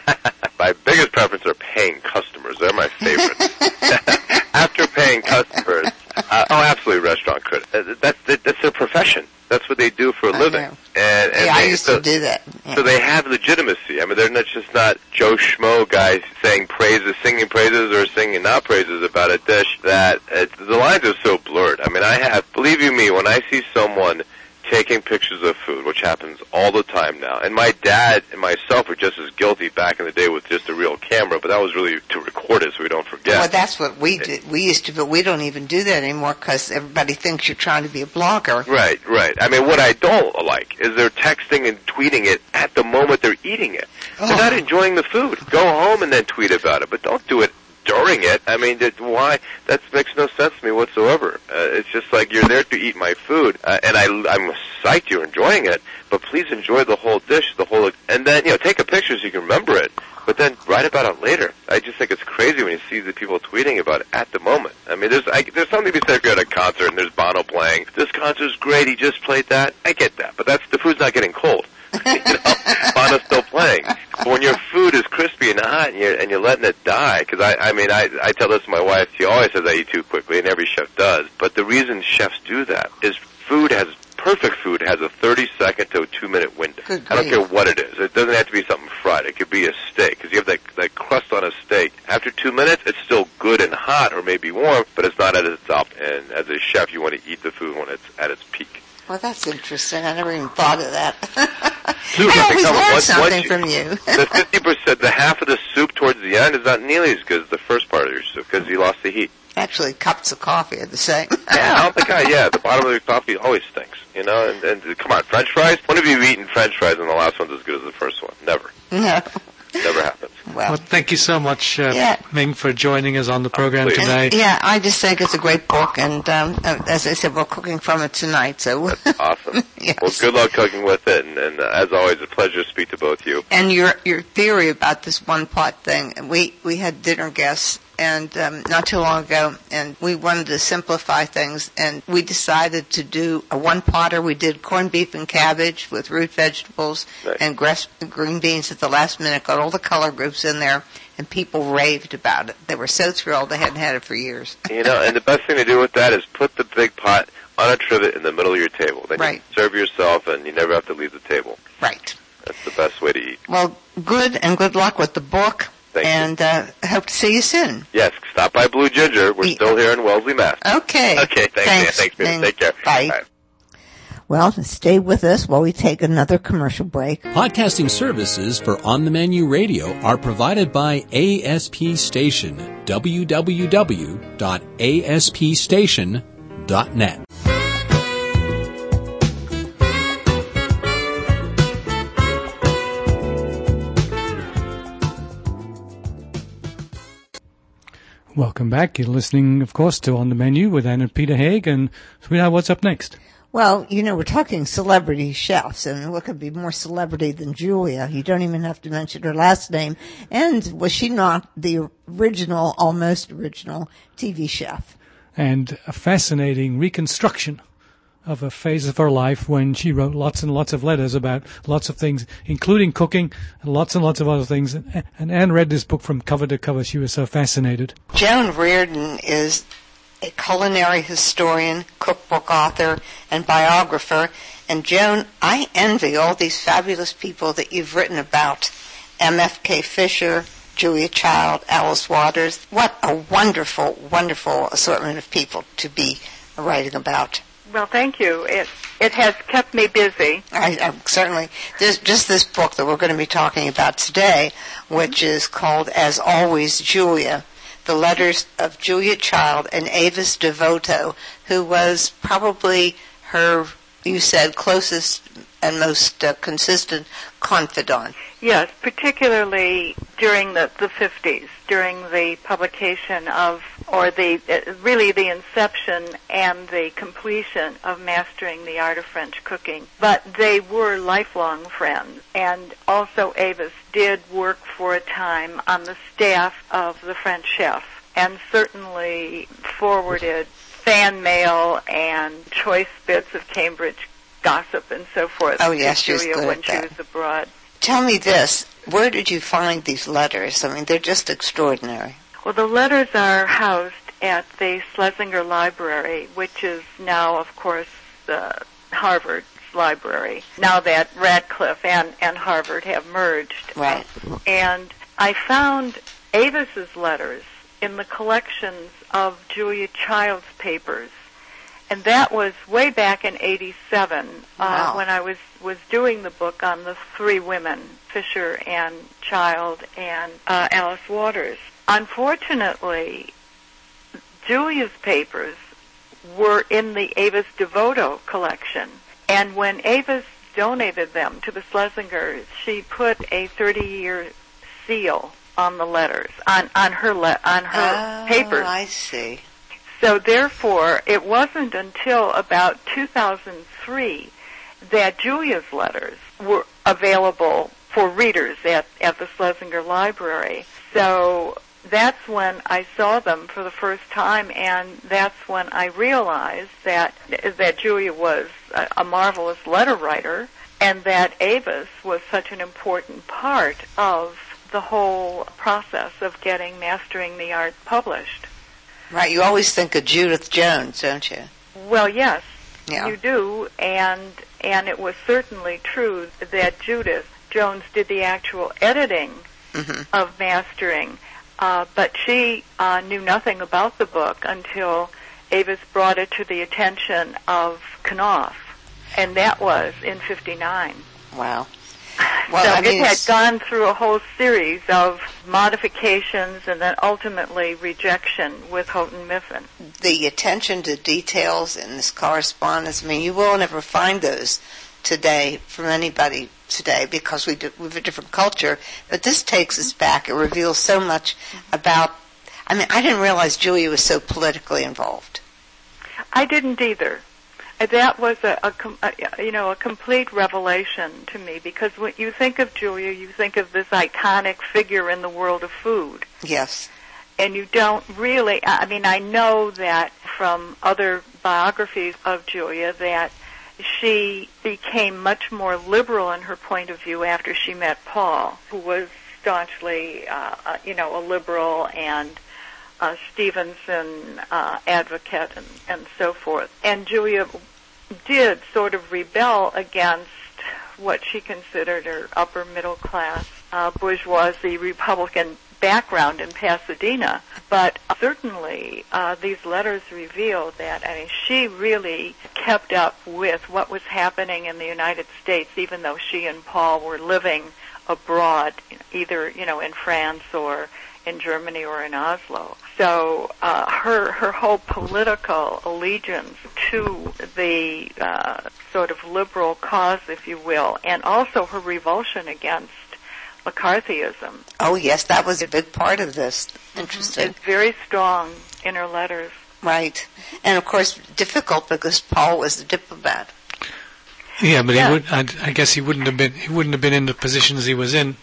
My biggest preference are paying customers. They're my favorites. After paying customers, uh, oh, absolutely, restaurant critics. Uh, that's that, that's their profession. That's what they do for a I living. know. And, and yeah, they, I used so, to do that. Yeah. So they have legitimacy. I mean, they're not just not Joe Schmo guys saying praises, singing praises, or singing not praises about a dish. That uh, the lines are so blurred. I mean, I have, believe you me, when I see someone taking pictures of food, which happens all the time now. And my dad and myself were just as guilty back in the day with just a real camera, but that was really to record it so we don't forget. Well, that's what we did. We used to, but we don't even do that anymore because everybody thinks you're trying to be a blogger. Right, right. I mean, what I don't like is they're texting and tweeting it at the moment they're eating it. Oh. They're not enjoying the food. Go home and then tweet about it, but don't do it stirring it. I mean, that, why? That makes no sense to me whatsoever. Uh, it's just like you're there to eat my food, uh, and I, I'm psyched you're enjoying it, but please enjoy the whole dish, the whole, and then, you know, take a picture so you can remember it, but then write about it later. I just think it's crazy when you see the people tweeting about it at the moment. I mean, there's I, there's something to be said if you're at a concert and there's Bono playing. This concert's great, he just played that. I get that, but that's the food's not getting cold. You know, Bono's still playing. But when your food is crispy and hot and you're, and you're letting it die, because I, I mean, I, I tell this to my wife, she always says I eat too quickly, and every chef does. But the reason chefs do that is food has, perfect food has a thirty second to a two minute window. Good I don't grief. care what it is. It doesn't have to be something fried. It could be a steak, because you have that, that crust on a steak. After two minutes, it's still good and hot, or maybe warm, but it's not at its top. And as a chef, you want to eat the food when it's at its peak. Well, that's interesting. I never even thought of that. Soup, I always come on, learn once- something once you- from you. The fifty percent, the half of the soup towards the end is not nearly as good as the first part of your soup, because you lost the heat. Actually, cups of coffee are the same. Yeah, I don't think I, yeah, the bottom of your coffee always stinks, you know, and, and come on, French fries? When have you eaten French fries and the last one's as good as the first one? Never. No. Never happens. Well, Well, thank you so much, uh, Yeah. Ming, for joining us on the program please. today. yeah, I just think it's a great book, and um, uh, as I said, we're cooking from it tonight. So, That's awesome. Yes. Well, good luck cooking with it, and, and uh, as always, a pleasure to speak to both of you. and your your theory about this one pot thing, we we had dinner guests, and um, not too long ago, and we wanted to simplify things, and we decided to do a one potter. We did corned beef and cabbage with root vegetables Nice. and grass, green beans at the last minute. Got all the color groups in there, and people raved about it. They were so thrilled. They hadn't had it for years. You know, and the best thing to do with that is put the big pot on a trivet in the middle of your table. Then Right. you serve yourself, and you never have to leave the table. Right. That's the best way to eat. Well, good, and good luck with the book. Thank you. and uh, hope to see you soon. Yes, stop by Blue Ginger. We're Ye- still here in Wellesley, Mass. Okay. Okay, thanks, man. Thanks, man. Ming. Take care. Bye. Bye. Well, stay with us while we take another commercial break. Podcasting services for On the Menu Radio are provided by A S P Station, w w w dot a s p station dot net. Welcome back. You're listening, of course, to On the Menu with Anna and Peter Haig. And, sweetheart, what's up next? Well, you know, we're talking celebrity chefs, and what could be more celebrity than Julia? You don't even have to mention her last name. And was she not the original, almost original T V chef? And a fascinating reconstruction of a phase of her life when she wrote lots and lots of letters about lots of things, including cooking and lots and lots of other things. And, and Anne read this book from cover to cover. She was so fascinated. Joan Reardon is a culinary historian, cookbook author, and biographer. And Joan, I envy all these fabulous people that you've written about. M F K Fisher, Julia Child, Alice Waters. What a wonderful, wonderful assortment of people to be writing about. Well, thank you. It it has kept me busy. I, I certainly, this, just this book that we're going to be talking about today, which is called As Always, Julia, the letters of Julia Child and Avis Devoto, who was probably her, you said, closest and most uh, consistent confidant. Yes, particularly during the, the fifties, during the publication of, or the uh, really the inception and the completion of Mastering the Art of French Cooking. But they were lifelong friends, and also Avis did work for a time on the staff of the French Chef, and certainly forwarded fan mail and choice bits of Cambridge gossip and so forth Oh, yes, to she was Julia good when at she that. was abroad. Tell me this, where did you find these letters? I mean, they're just extraordinary. Well, the letters are housed at the Schlesinger Library, which is now, of course, uh, Harvard's library, now that Radcliffe and, and Harvard have merged. Right. And I found Avis's letters in the collections of Julia Child's papers. And that was way back in eighty-seven, Wow. uh, when I was, was doing the book on the three women, Fisher and Child and uh, Alice Waters. Unfortunately, Julia's papers were in the Avis Devoto collection. And when Avis donated them to the Schlesingers, she put a thirty-year seal on the letters, on on her le- on her oh, papers. I see. So therefore, it wasn't until about two thousand three that Julia's letters were available for readers at, at the Schlesinger Library. So that's when I saw them for the first time, and that's when I realized that that Julia was a, a marvelous letter writer, and that Avis was such an important part of the whole process of getting Mastering the Art published. Right, you always think of Judith Jones, don't you? Well, yes, yeah. you do, and and it was certainly true that Judith Jones did the actual editing mm-hmm. of Mastering, uh, but she uh, knew nothing about the book until Avis brought it to the attention of Knopf, and that was in fifty-nine. Wow. Well, so I mean, it had gone through a whole series of modifications and then ultimately rejection with Houghton Mifflin. The attention to details in this correspondence, I mean, you will never find those today from anybody today because we, do, we have a different culture. But this takes us back. It reveals so much about, I mean, I didn't realize Julia was so politically involved. I didn't either. That was a, a, a, you know, a complete revelation to me, because when you think of Julia, you think of this iconic figure in the world of food. Yes. And you don't really, I mean, I know that from other biographies of Julia that she became much more liberal in her point of view after she met Paul, who was staunchly, uh, uh, you know, a liberal and Uh, Stevenson uh, advocate and, and so forth. And Julia did sort of rebel against what she considered her upper middle class uh, bourgeoisie Republican background in Pasadena. But certainly uh, these letters reveal that, I mean, she really kept up with what was happening in the United States, even though she and Paul were living abroad, either, you know, in France or in Germany or in Oslo. So uh, her her whole political allegiance to the uh, sort of liberal cause, if you will, and also her revulsion against McCarthyism. Oh, yes, that was a big part of this. Interesting. It's very strong in her letters. Right. And, of course, difficult because Paul was the diplomat. Yeah, but yeah. he would. I, I guess he wouldn't have been. He wouldn't have been in the positions he was in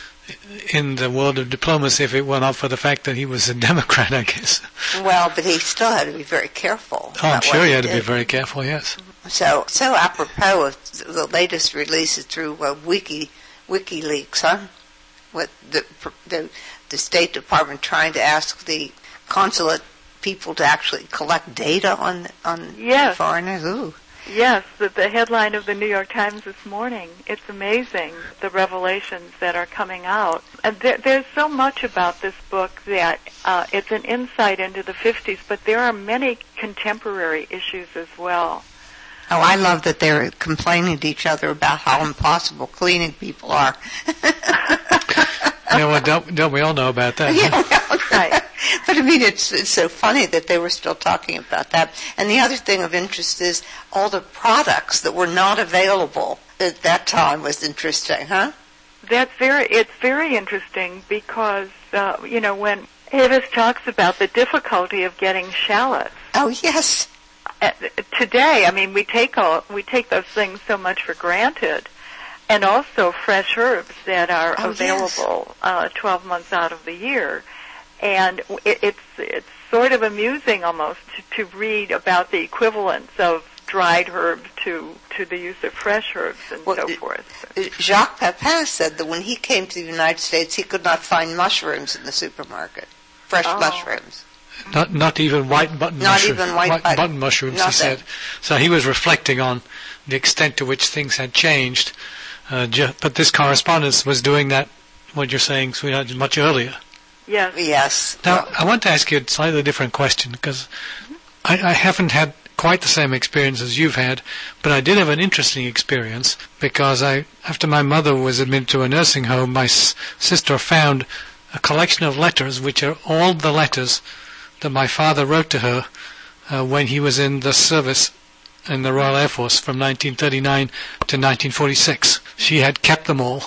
in the world of diplomacy if it weren't not for the fact that he was a Democrat, I guess. Well, but he still had to be very careful. Oh, I'm sure he, he had did. to be very careful. Yes. So, so apropos of the latest releases through uh, Wiki WikiLeaks, huh? With the, the the State Department trying to ask the consulate people to actually collect data on on yes. foreigners. Ooh. Yes, the, the headline of the New York Times this morning. It's amazing, the revelations that are coming out. And there, there's so much about this book that uh, it's an insight into the fifties, but there are many contemporary issues as well. Oh, I love that they're complaining to each other about how impossible cleaning people are. Yeah, well, don't, don't we all know about that? Yeah, huh? well, right. But I mean, it's it's so funny that they were still talking about that. And the other thing of interest is all the products that were not available at that time was interesting, huh? That's very, it's very interesting because, uh, you know, when Avis talks about the difficulty of getting shallots. Oh, yes. Uh, today, I mean, we take all, we take those things so much for granted. And also fresh herbs that are oh, available yes. uh, twelve months out of the year. And it, it's it's sort of amusing almost to, to read about the equivalence of dried herb to, to the use of fresh herbs and well, so it, forth. Jacques Pepin said that when he came to the United States, he could not find mushrooms in the supermarket, fresh oh. mushrooms. Not not even white button not mushrooms. Not even white, white button, button mushrooms, nothing. he said. So he was reflecting on the extent to which things had changed. Uh, ju- but this correspondence was doing that, what you're saying, sweetheart, much earlier. Yes. Yes. Now, I want to ask you a slightly different question, because mm-hmm. I, I haven't had quite the same experience as you've had, but I did have an interesting experience, because I, after my mother was admitted to a nursing home, my s- sister found a collection of letters, which are all the letters that my father wrote to her uh, when he was in the service in the Royal Air Force from nineteen thirty-nine to nineteen forty-six. She had kept them all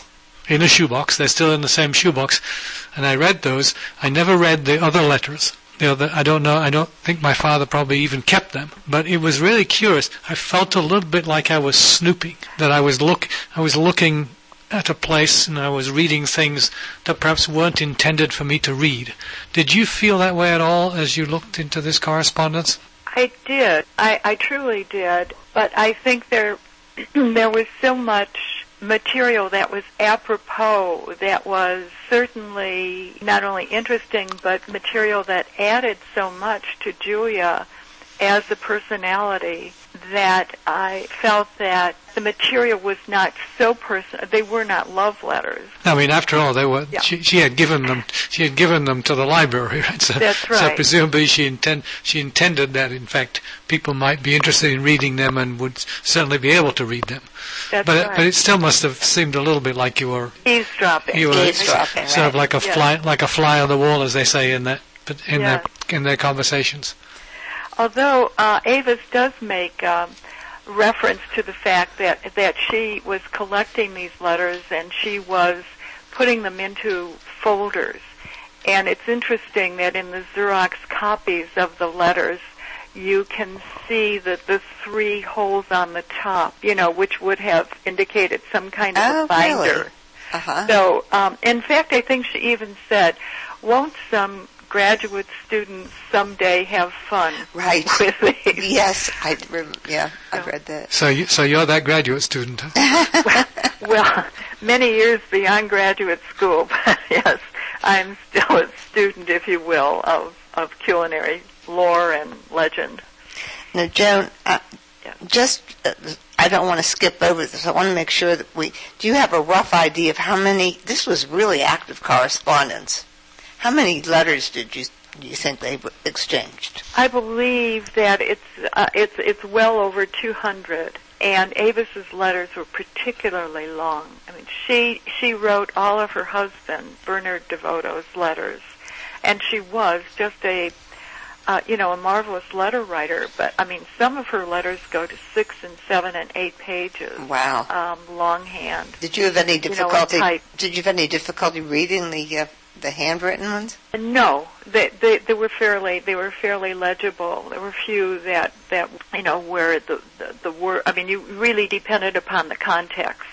in a shoebox. They're still in the same shoebox. And I read those. I never read the other letters. The other, I don't know, I don't think my father probably even kept them. But it was really curious. I felt a little bit like I was snooping, that I was look, I was looking at a place and I was reading things that perhaps weren't intended for me to read. Did you feel that way at all as you looked into this correspondence? I did. I, I truly did. But I think there there was so much material that was apropos, that was certainly not only interesting, but material that added so much to Julia as a personality, that I felt that the material was not so personal. They were not love letters. I mean, after all, they were. Yeah. She, she had given them. She had given them to the library, right? So, That's right. So presumably, she intend she intended that, in fact, people might be interested in reading them and would certainly be able to read them. That's but right. It, but it still must have seemed a little bit like you were eavesdropping. You were Eavesdropping, sort of right. like a Yeah. fly, like a fly on the wall, as they say in that in Yeah. their in their conversations. Although uh, Avis does make um, reference to the fact that that she was collecting these letters and she was putting them into folders. And it's interesting that in the Xerox copies of the letters, you can see that the three holes on the top, you know, which would have indicated some kind of Oh, a binder. really? Uh-huh. So, um, in fact, I think she even said, won't some graduate students someday have fun Right. with these? Yes, I rem- yeah, I read that. So you, so you're that graduate student. Huh? Well, many years beyond graduate school, but yes, I'm still a student, if you will, of, of culinary lore and legend. Now, Joan, uh, Yeah. just uh, I don't want to skip over this. I want to make sure that we. Do you have a rough idea of how many? This was really active correspondence. How many letters did you do you think they exchanged? I believe that it's uh, it's it's well over two hundred, and Avis's letters were particularly long. I mean, she she wrote all of her husband Bernard DeVoto's letters, and she was just a uh, you know a marvelous letter writer. But I mean, some of her letters go to six and seven and eight pages. Wow. Um, longhand. Did you have any You know, in difficulty? type. Did you have any difficulty reading the uh, the handwritten ones? No, they, they they were fairly they were fairly legible. There were a few that that you know where the the, the word. I mean, you really depended upon the context,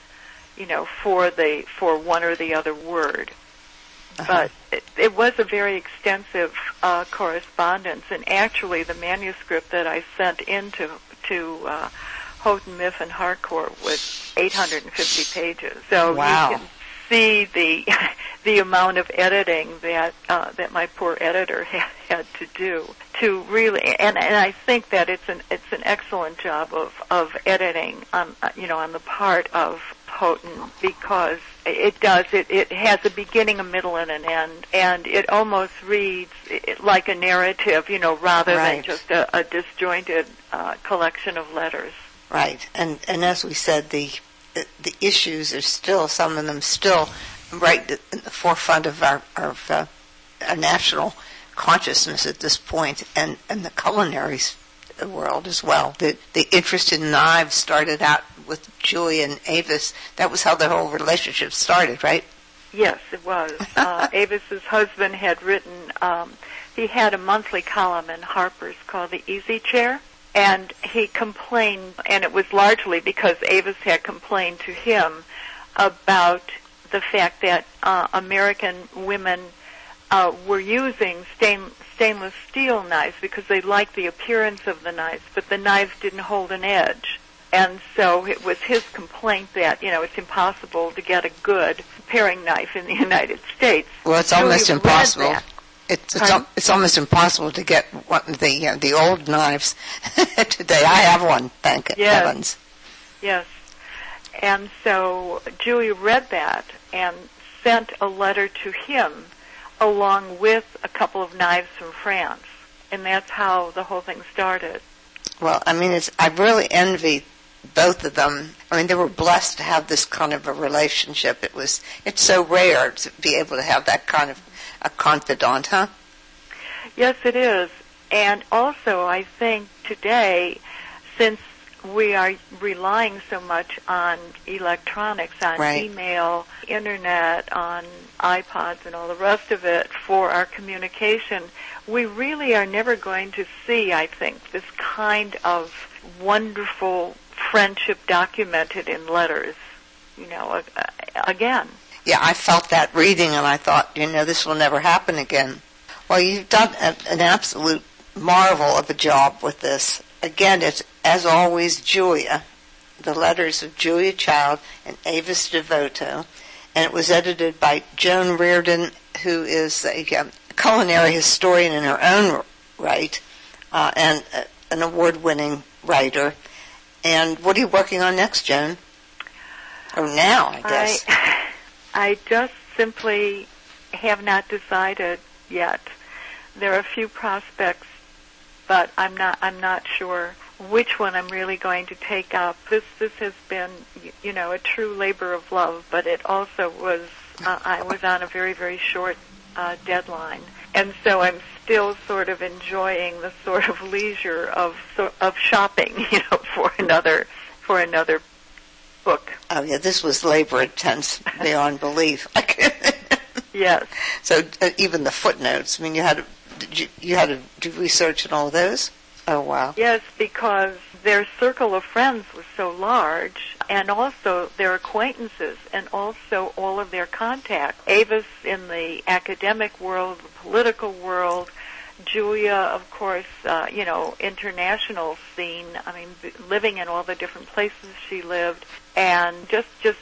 you know, for the for one or the other word. Uh-huh. But it, it was a very extensive uh, correspondence, and actually, the manuscript that I sent into to uh, Houghton, Miff, and Harcourt was eight hundred fifty pages. So Wow. you can see the the amount of editing that uh, that my poor editor had, had to do to really, and, and I think that it's an it's an excellent job of of editing on uh, you know on the part of Houghton, because it does it it has a beginning, a middle, and an end, and it almost reads like a narrative, you know, rather Right. than just a, a disjointed uh, collection of letters. Right, and and as we said, the the issues are still, some of them still right in the forefront of our our, uh, our national consciousness at this point, and and the culinary world as well. The the interest in knives started out with Julia and Avis. That was how the whole relationship started, right? Yes, it was. Uh, Avis's husband had written, um, he had a monthly column in Harper's called The Easy Chair, and he complained, and it was largely because Avis had complained to him about the fact that uh, American women uh, were using stain, stainless steel knives because they liked the appearance of the knives, but the knives didn't hold an edge. And so it was his complaint that, you know, it's impossible to get a good paring knife in the United States. Well, it's So almost he read impossible. that. It's it's, Pardon? al- it's almost impossible to get one, the uh, the old knives today. I have one, thank Yes. heavens. Yes. And so Julia read that and sent a letter to him along with a couple of knives from France. And that's how the whole thing started. Well, I mean, it's I really envy both of them. I mean, they were blessed to have this kind of a relationship. It was it's so rare to be able to have that kind of a confidant, huh? Yes, it is. And also, I think today, since we are relying so much on electronics, on right. email, internet, on iPods and all the rest of it for our communication, we really are never going to see, I think, this kind of wonderful friendship documented in letters, you know, again. Yeah, I felt that reading, and I thought, you know, this will never happen again. Well, you've done a, an absolute marvel of a job with this. Again, it's, as always, Julia, the letters of Julia Child and Avis Devoto, and it was edited by Joan Reardon, who is a um, culinary historian in her own right, uh, and uh, an award-winning writer. And what are you working on next, Joan? Or now, I guess. I, I just simply have not decided yet. There are a few prospects, but I'm not I'm not sure which one I'm really going to take up. This this has been, you know, a true labor of love, but it also was uh, I was on a very very short uh, deadline, and so I'm still sort of enjoying the sort of leisure of of shopping, you know, for another for another book. Oh yeah, this was labor intense beyond belief. Yes. So uh, even the footnotes. I mean, you had to did you, you had to do research and all those. Oh wow. Yes, because their circle of friends was so large, and also their acquaintances, and also all of their contacts. Avis in the academic world, the political world. Julia, of course, uh, you know, international scene. I mean, b- living in all the different places she lived, and just just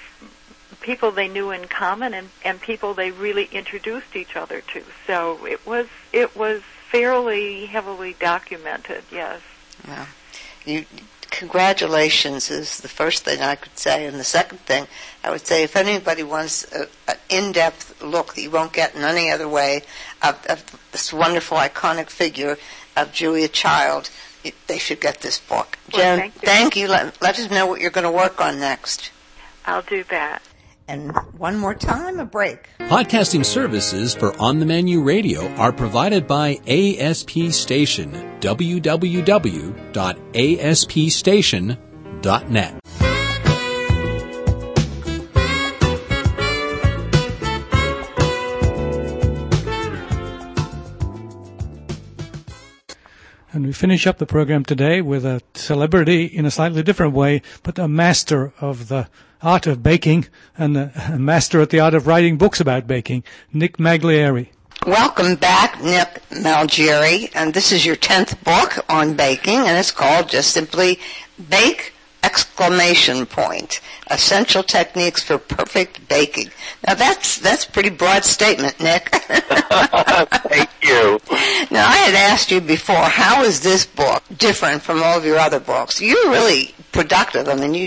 people they knew in common, and, and people they really introduced each other to. So it was it was fairly heavily documented. Yes. Well, you. Congratulations is the first thing I could say, and the second thing I would say, if anybody wants a, an in-depth look that you won't get in any other way of, of this wonderful, iconic figure of Julia Child, they should get this book. Well, Joan, thank you. Thank you. Let, let us know what you're going to work on next. I'll do that. And one more time, a break. Podcasting services for On the Menu Radio are provided by A S P Station, w w w dot a s p station dot net. And we finish up the program today with a celebrity in a slightly different way, but a master of the art of baking and a master at the art of writing books about baking, Nick Maglieri. Welcome back, Nick Maglieri, and this is your tenth book on baking, and it's called just simply Bake! Exclamation point. Essential Techniques for Perfect Baking. Now that's that's a pretty broad statement, Nick. Thank you. Now I had asked you before, how is this book different from all of your other books? You're really productive. I mean, you.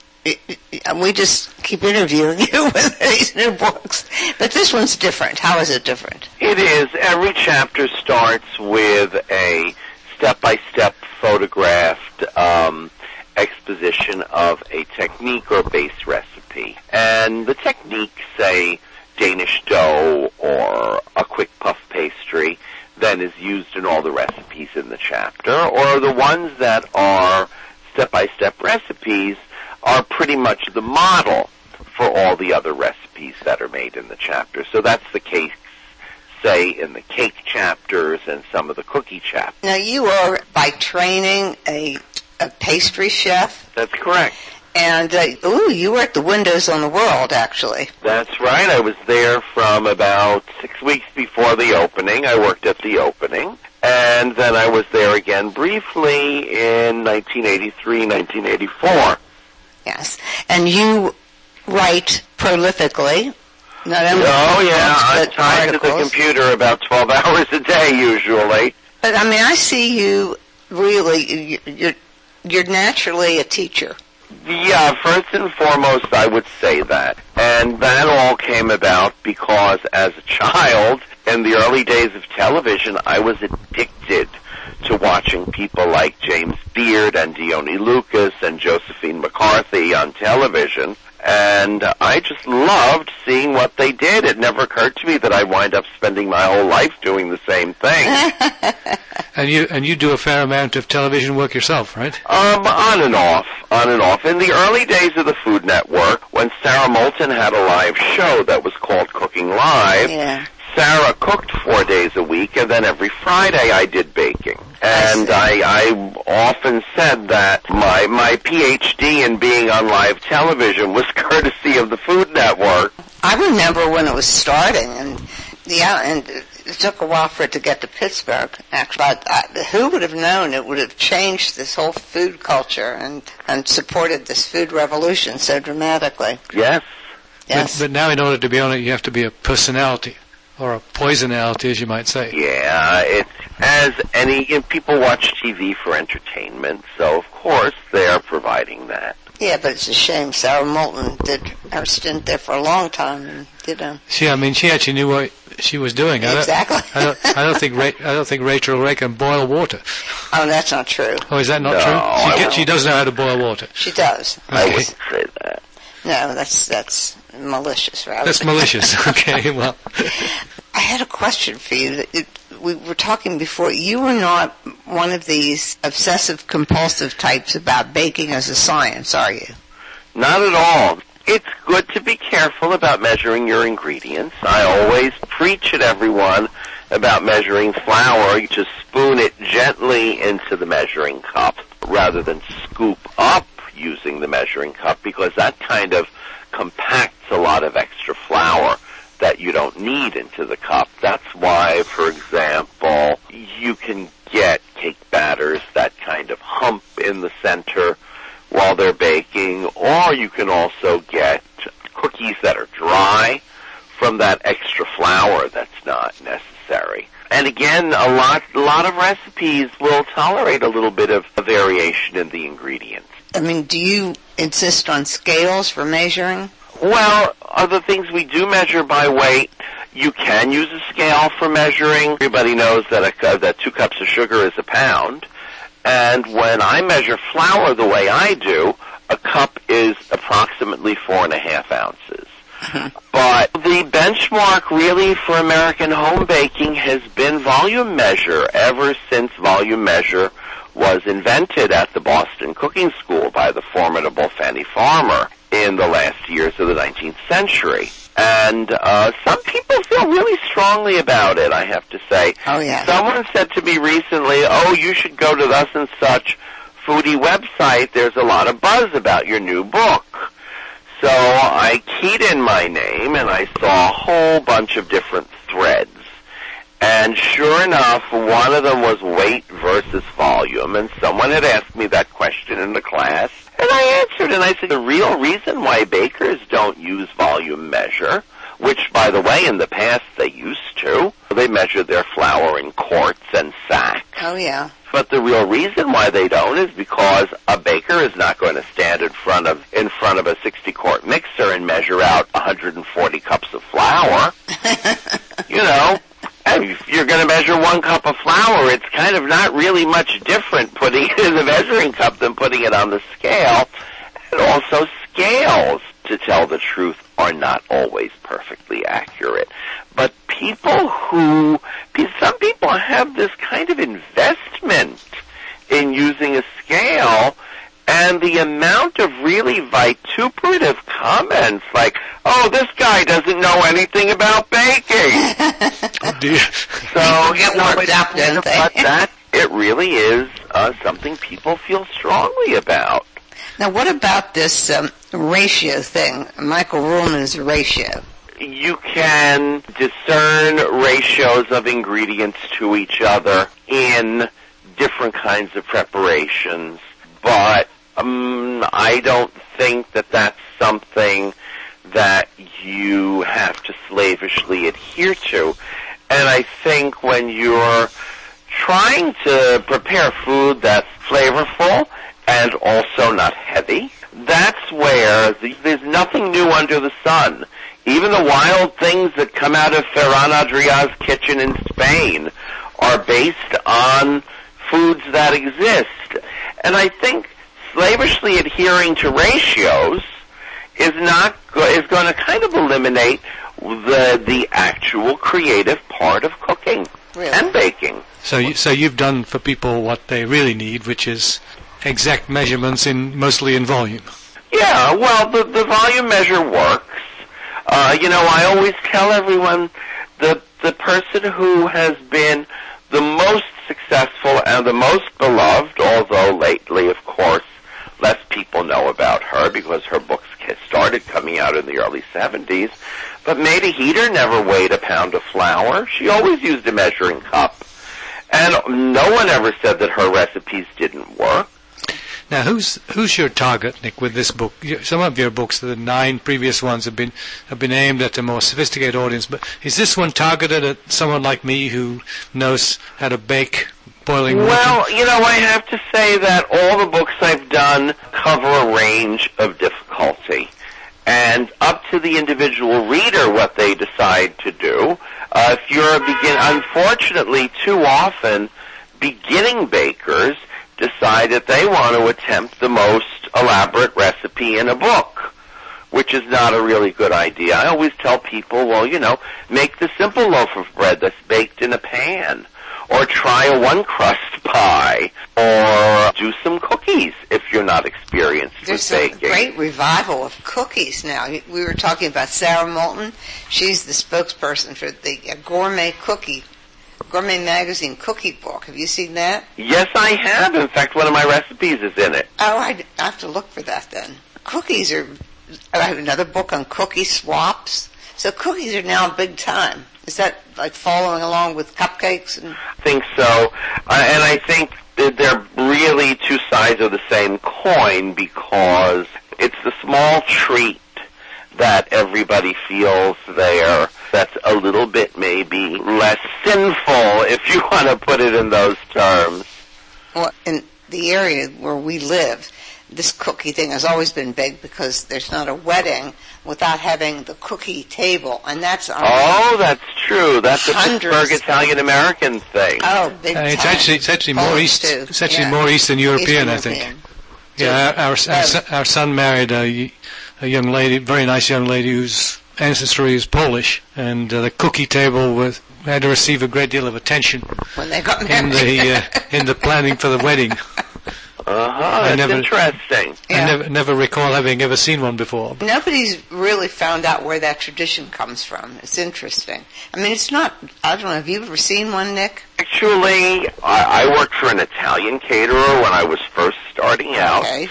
We just keep interviewing you with these new books. But this one's different. How is it different? It is. Every chapter starts with a step-by-step photographed um, exposition of a technique or base recipe. And the technique, say, Danish dough or a quick puff pastry, then is used in all the recipes in the chapter. Or the ones that are step-by-step recipes are pretty much the model for all the other recipes that are made in the chapter. So that's the case, say, in the cake chapters and some of the cookie chapters. Now, you are, by training, a, a pastry chef. That's correct. And, uh, ooh, you were at the Windows on the World, actually. That's right. I was there from about six weeks before the opening. I worked at the opening. And then I was there again briefly in nineteen eighty-three, nineteen eighty-four. Yes. And you write prolifically. Not only oh, yeah. books, I'm but tied to the articles. computer about twelve hours a day, usually. But, I mean, I see you really, you're, you're naturally a teacher. Yeah, first and foremost, I would say that. And that all came about because as a child, in the early days of television, I was addicted to to watching people like James Beard and Dione Lucas and Josephine McCarthy on television, and I just loved seeing what they did. It never occurred to me that I'd wind up spending my whole life doing the same thing. And you and you do a fair amount of television work yourself, right? Um, on and off, on and off. In the early days of the Food Network, when Sarah Moulton had a live show that was called Cooking Live, yeah. Sarah cooked four days a week, and then every Friday I did baking. And I, I often said that my my P H D in being on live television was courtesy of the Food Network. I remember when it was starting, and yeah, and it took a while for it to get to Pittsburgh, actually. But uh, who would have known it would have changed this whole food culture and, and supported this food revolution so dramatically? Yes. Yes. But, but now in order to be on it, you have to be a personality, or a poisonality, as you might say. Yeah, it's as any, you know, people watch T V for entertainment, so of course they are providing that. Yeah, but it's a shame. Sarah Moulton did her stint there for a long time, and you know. She, I mean, she actually knew what she was doing. I Exactly. Don't, I don't, I don't think Ra- I don't think Rachel Ray can boil water. Oh, that's not true. Oh, is that not No, true? I She, get, she does know how to boil water. She does. I Okay. wouldn't say that. No, that's that's malicious, rather. That's malicious. Okay, well. I had a question for you. It, we were talking before. You were not one of these obsessive-compulsive types about baking as a science, are you? Not at all. It's good to be careful about measuring your ingredients. I always preach at everyone about measuring flour. You just spoon it gently into the measuring cup rather than scoop up using the measuring cup, because that kind of compacts a lot of extra flour that you don't need into the cup. That's why, for example, you can get cake batters that kind of hump in the center while they're baking, or you can also get cookies that are dry from that extra flour that's not necessary. And again, a lot, a lot of recipes will tolerate a little bit of a variation in the ingredients. I mean, do you insist on scales for measuring? Well, other things we do measure by weight. You can use a scale for measuring. Everybody knows that a, that two cups of sugar is a pound. And when I measure flour the way I do, a cup is approximately four and a half ounces. But the benchmark really for American home baking has been volume measure ever since volume measure was invented at the Boston Cooking School by the formidable Fanny Farmer in the last years of the nineteenth century. And uh, some people feel really strongly about it, I have to say. Oh, yeah. Someone said to me recently, oh, you should go to thus and such foodie website. There's a lot of buzz about your new book. So I keyed in my name, and I saw a whole bunch of different threads. And sure enough, one of them was weight versus volume, and someone had asked me that question in the class. And I answered, and I said, the real reason why bakers don't use volume measure, which, by the way, in the past they used to, they measure their flour in quarts and sacks. Oh, yeah. But the real reason why they don't is because a baker is not going to stand in front of in front of a sixty-quart mixer and measure out one hundred forty cups of flour. You know, if you're going to measure one cup of flour, it's kind of not really much different putting it in the measuring cup than putting it on the scale. And also, scales, to tell the truth, are not always perfectly accurate. But people who, some people have this kind of investment in using a scale, and the amount of really vituperative comments like, oh, this guy doesn't know anything about baking. Oh, dear. So, Get you know, worked up, don't but they? that, it really is uh, something people feel strongly about. Now, what about this um, ratio thing? Michael Ruhlman's ratio. You can discern ratios of ingredients to each other in different kinds of preparations, but um, I don't think that that's something that you have to slavishly adhere to. And I think when you're trying to prepare food that's flavorful and also not heavy, that's where the, there's nothing new under the sun. Even the wild things that come out of Ferran Adrià's kitchen in Spain are based on foods that exist. And I think slavishly adhering to ratios is not go- is going to kind of eliminate the the actual creative part of cooking Really? and baking. So, you, so you've done for people what they really need, which is exact measurements in mostly in volume. Yeah, well, the the volume measure works. Uh, you know, I always tell everyone the the person who has been the most successful and the most beloved, although lately, of course, less people know about her because her books started coming out in the early seventies. But Maida Heater never weighed a pound of flour. She always used a measuring cup. And no one ever said that her recipes didn't work. Now, who's who's your target, Nick, with this book? You- Some of your books, the nine previous ones, have been have been aimed at a more sophisticated audience. But is this one targeted at someone like me who knows how to bake boiling water? Well, you know, I have to say that all the books I've done cover a range of difficulty. And up to the individual reader what they decide to do. Uh, if you're a begin, unfortunately, too often, beginning bakers decide that they want to attempt the most elaborate recipe in a book, which is not a really good idea. I always tell people, well, you know, make the simple loaf of bread that's baked in a pan, or try a one-crust pie, or do some cookies if you're not experienced There's with a baking. great revival of cookies now. We were talking about Sarah Moulton. She's the spokesperson for the uh, Gourmet Cookie, Gourmet Magazine cookie book. Have you seen that? Yes, I have. In fact, one of my recipes is in it. Oh, I I have to look for that then. Cookies are, I have another book on cookie swaps. So cookies are now big time. Is that like following along with cupcakes? And I think so. Uh, and I think that they're really two sides of the same coin because it's the small treat that everybody feels there that's a little bit maybe less sinful, if you want to put it in those terms. Well, in the area where we live, this cookie thing has always been big because there's not a wedding without having the cookie table, and that's on Oh, that's true. That's a Hundreds. Pittsburgh Italian-American thing. oh big Uh, it's time. actually it's actually more Polish east. too. It's actually Yeah. more Eastern European, Eastern I think. European. Yeah, our our, our, Um, son, our son married a, a young lady, very nice young lady whose ancestry is Polish, and uh, the cookie table was had to receive a great deal of attention When they got in married. the uh, in the planning for the wedding. Uh-huh. That's never- interesting. Yeah. I never never recall having ever seen one before. Nobody's really found out where that tradition comes from. It's interesting. I mean, it's not, I don't know, have you ever seen one, Nick? Actually, I, I worked for an Italian caterer when I was first starting out. Okay.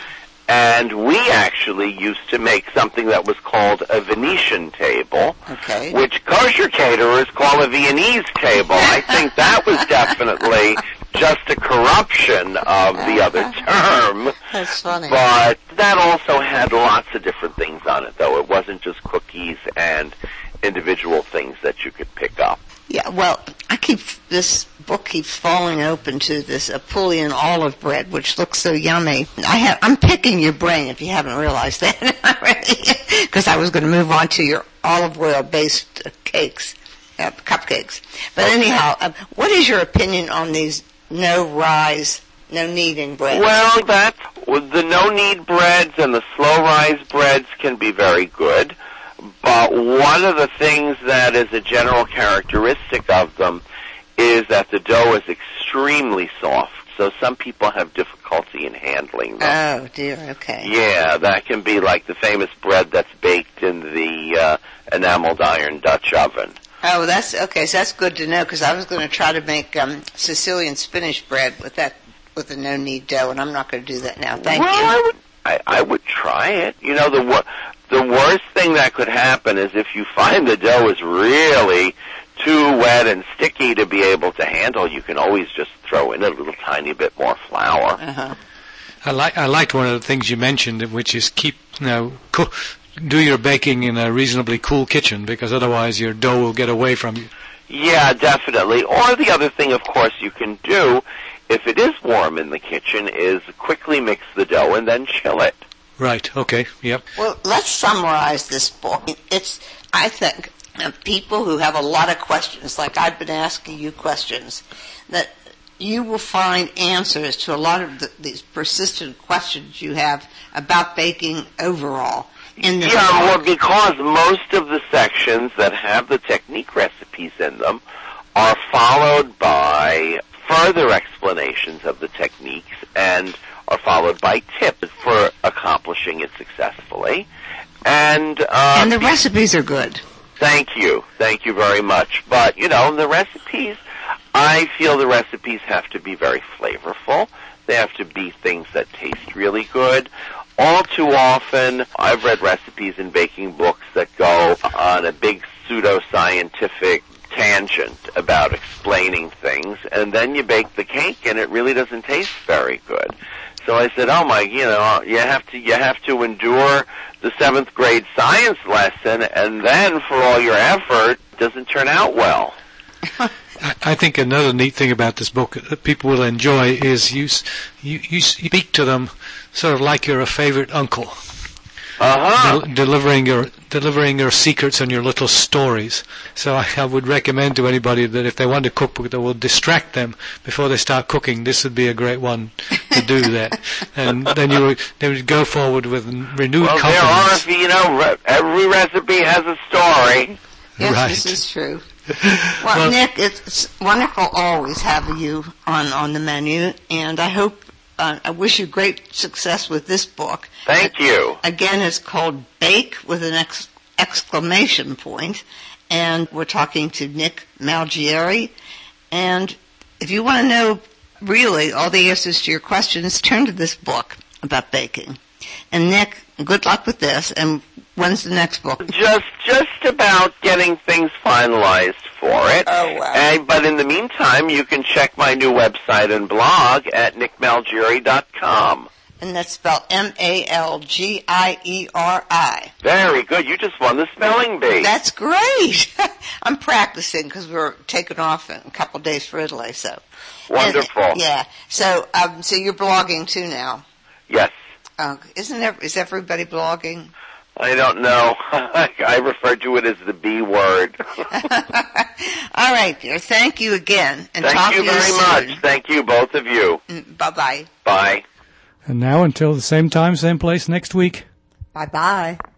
And we actually used to make something that was called a Venetian table, Okay. which kosher caterers call a Viennese table. I think that was definitely just a corruption of the other term. That's funny. But that also had lots of different things on it, though. It wasn't just cookies and individual things that you could pick up. Yeah, well, I keep, this book keeps falling open to this Apulian olive bread, which looks so yummy. I have, I'm picking your brain if you haven't realized that already, because I was going to move on to your olive oil-based uh, cakes, uh, cupcakes. But anyhow, uh, what is your opinion on these no-rise, no-kneading breads? Well, that, the no-knead breads and the slow-rise breads can be very good. But one of the things that is a general characteristic of them is that the dough is extremely soft. So some people have difficulty in handling them. Oh, dear, okay. Yeah, that can be like the famous bread that's baked in the uh, enameled iron Dutch oven. Oh, that's, okay, so that's good to know, because I was going to try to make um, Sicilian spinach bread with that, with the no-knead dough, and I'm not going to do that now. Thank well, you. I would, I, I would try it. You know, the wor- the worst thing that could happen is if you find the dough is really too wet and sticky to be able to handle, you can always just throw in a little tiny bit more flour. Uh-huh. I like I liked one of the things you mentioned, which is keep you know co- do your baking in a reasonably cool kitchen, because otherwise your dough will get away from you. Yeah, definitely. Or the other thing, of course, you can do, if it is warm in the kitchen, is quickly mix the dough and then chill it. Right. Okay. Yep. Well, let's summarize this book. It's, I think, uh, people who have a lot of questions, like I've been asking you questions, that you will find answers to a lot of the, these persistent questions you have about baking overall. In the yeah, well, because most of the sections that have the technique recipes in them are followed by further explanations of the techniques and are followed by tips for accomplishing it successfully. And, uh, and the recipes are good. Thank you. Thank you very much. But, you know, the recipes, I feel the recipes have to be very flavorful. They have to be things that taste really good. All too often, I've read recipes in baking books that go on a big pseudo-scientific tangent about explaining things, and then you bake the cake and it really doesn't taste very good. So I said, oh my, you know, you have to, you have to endure the seventh grade science lesson, and then for all your effort, it doesn't turn out well. I think another neat thing about this book that people will enjoy is you, you, you speak to them sort of like you're a favorite uncle. Uh-huh. Del- delivering your delivering your secrets and your little stories. So I, I would recommend to anybody that if they want a cookbook that will distract them before they start cooking, this would be a great one to do that. And then you would, they would go forward with renewed well, confidence. There are, you know, re- every recipe has a story. Yes, right. This is true. Well, well, Nick, it's wonderful always having you on, on the menu, and I hope Uh, I wish you great success with this book. Thank you. Again, it's called Bake with an ex- exclamation point, and we're talking to Nick Malgieri. And if you want to know really all the answers to your questions, turn to this book about baking. And Nick, good luck with this. And when's the next book? Just, just about getting things finalized for it. Oh, wow. And, but in the meantime, you can check my new website and blog at nick malgieri dot com. And that's spelled M A L G I E R I. Very good. You just won the spelling bee. That's great. I'm practicing because we're taking off in a couple of days for Italy. So wonderful. And, yeah. So, um, so you're blogging too now. Yes. Uh, isn't there, is everybody blogging? I don't know. I refer to it as the B word. All right, dear. Thank you again. And Thank talk you to you very soon. much. Thank you, both of you. Mm, bye-bye. Bye. And now until the same time, same place next week. Bye-bye.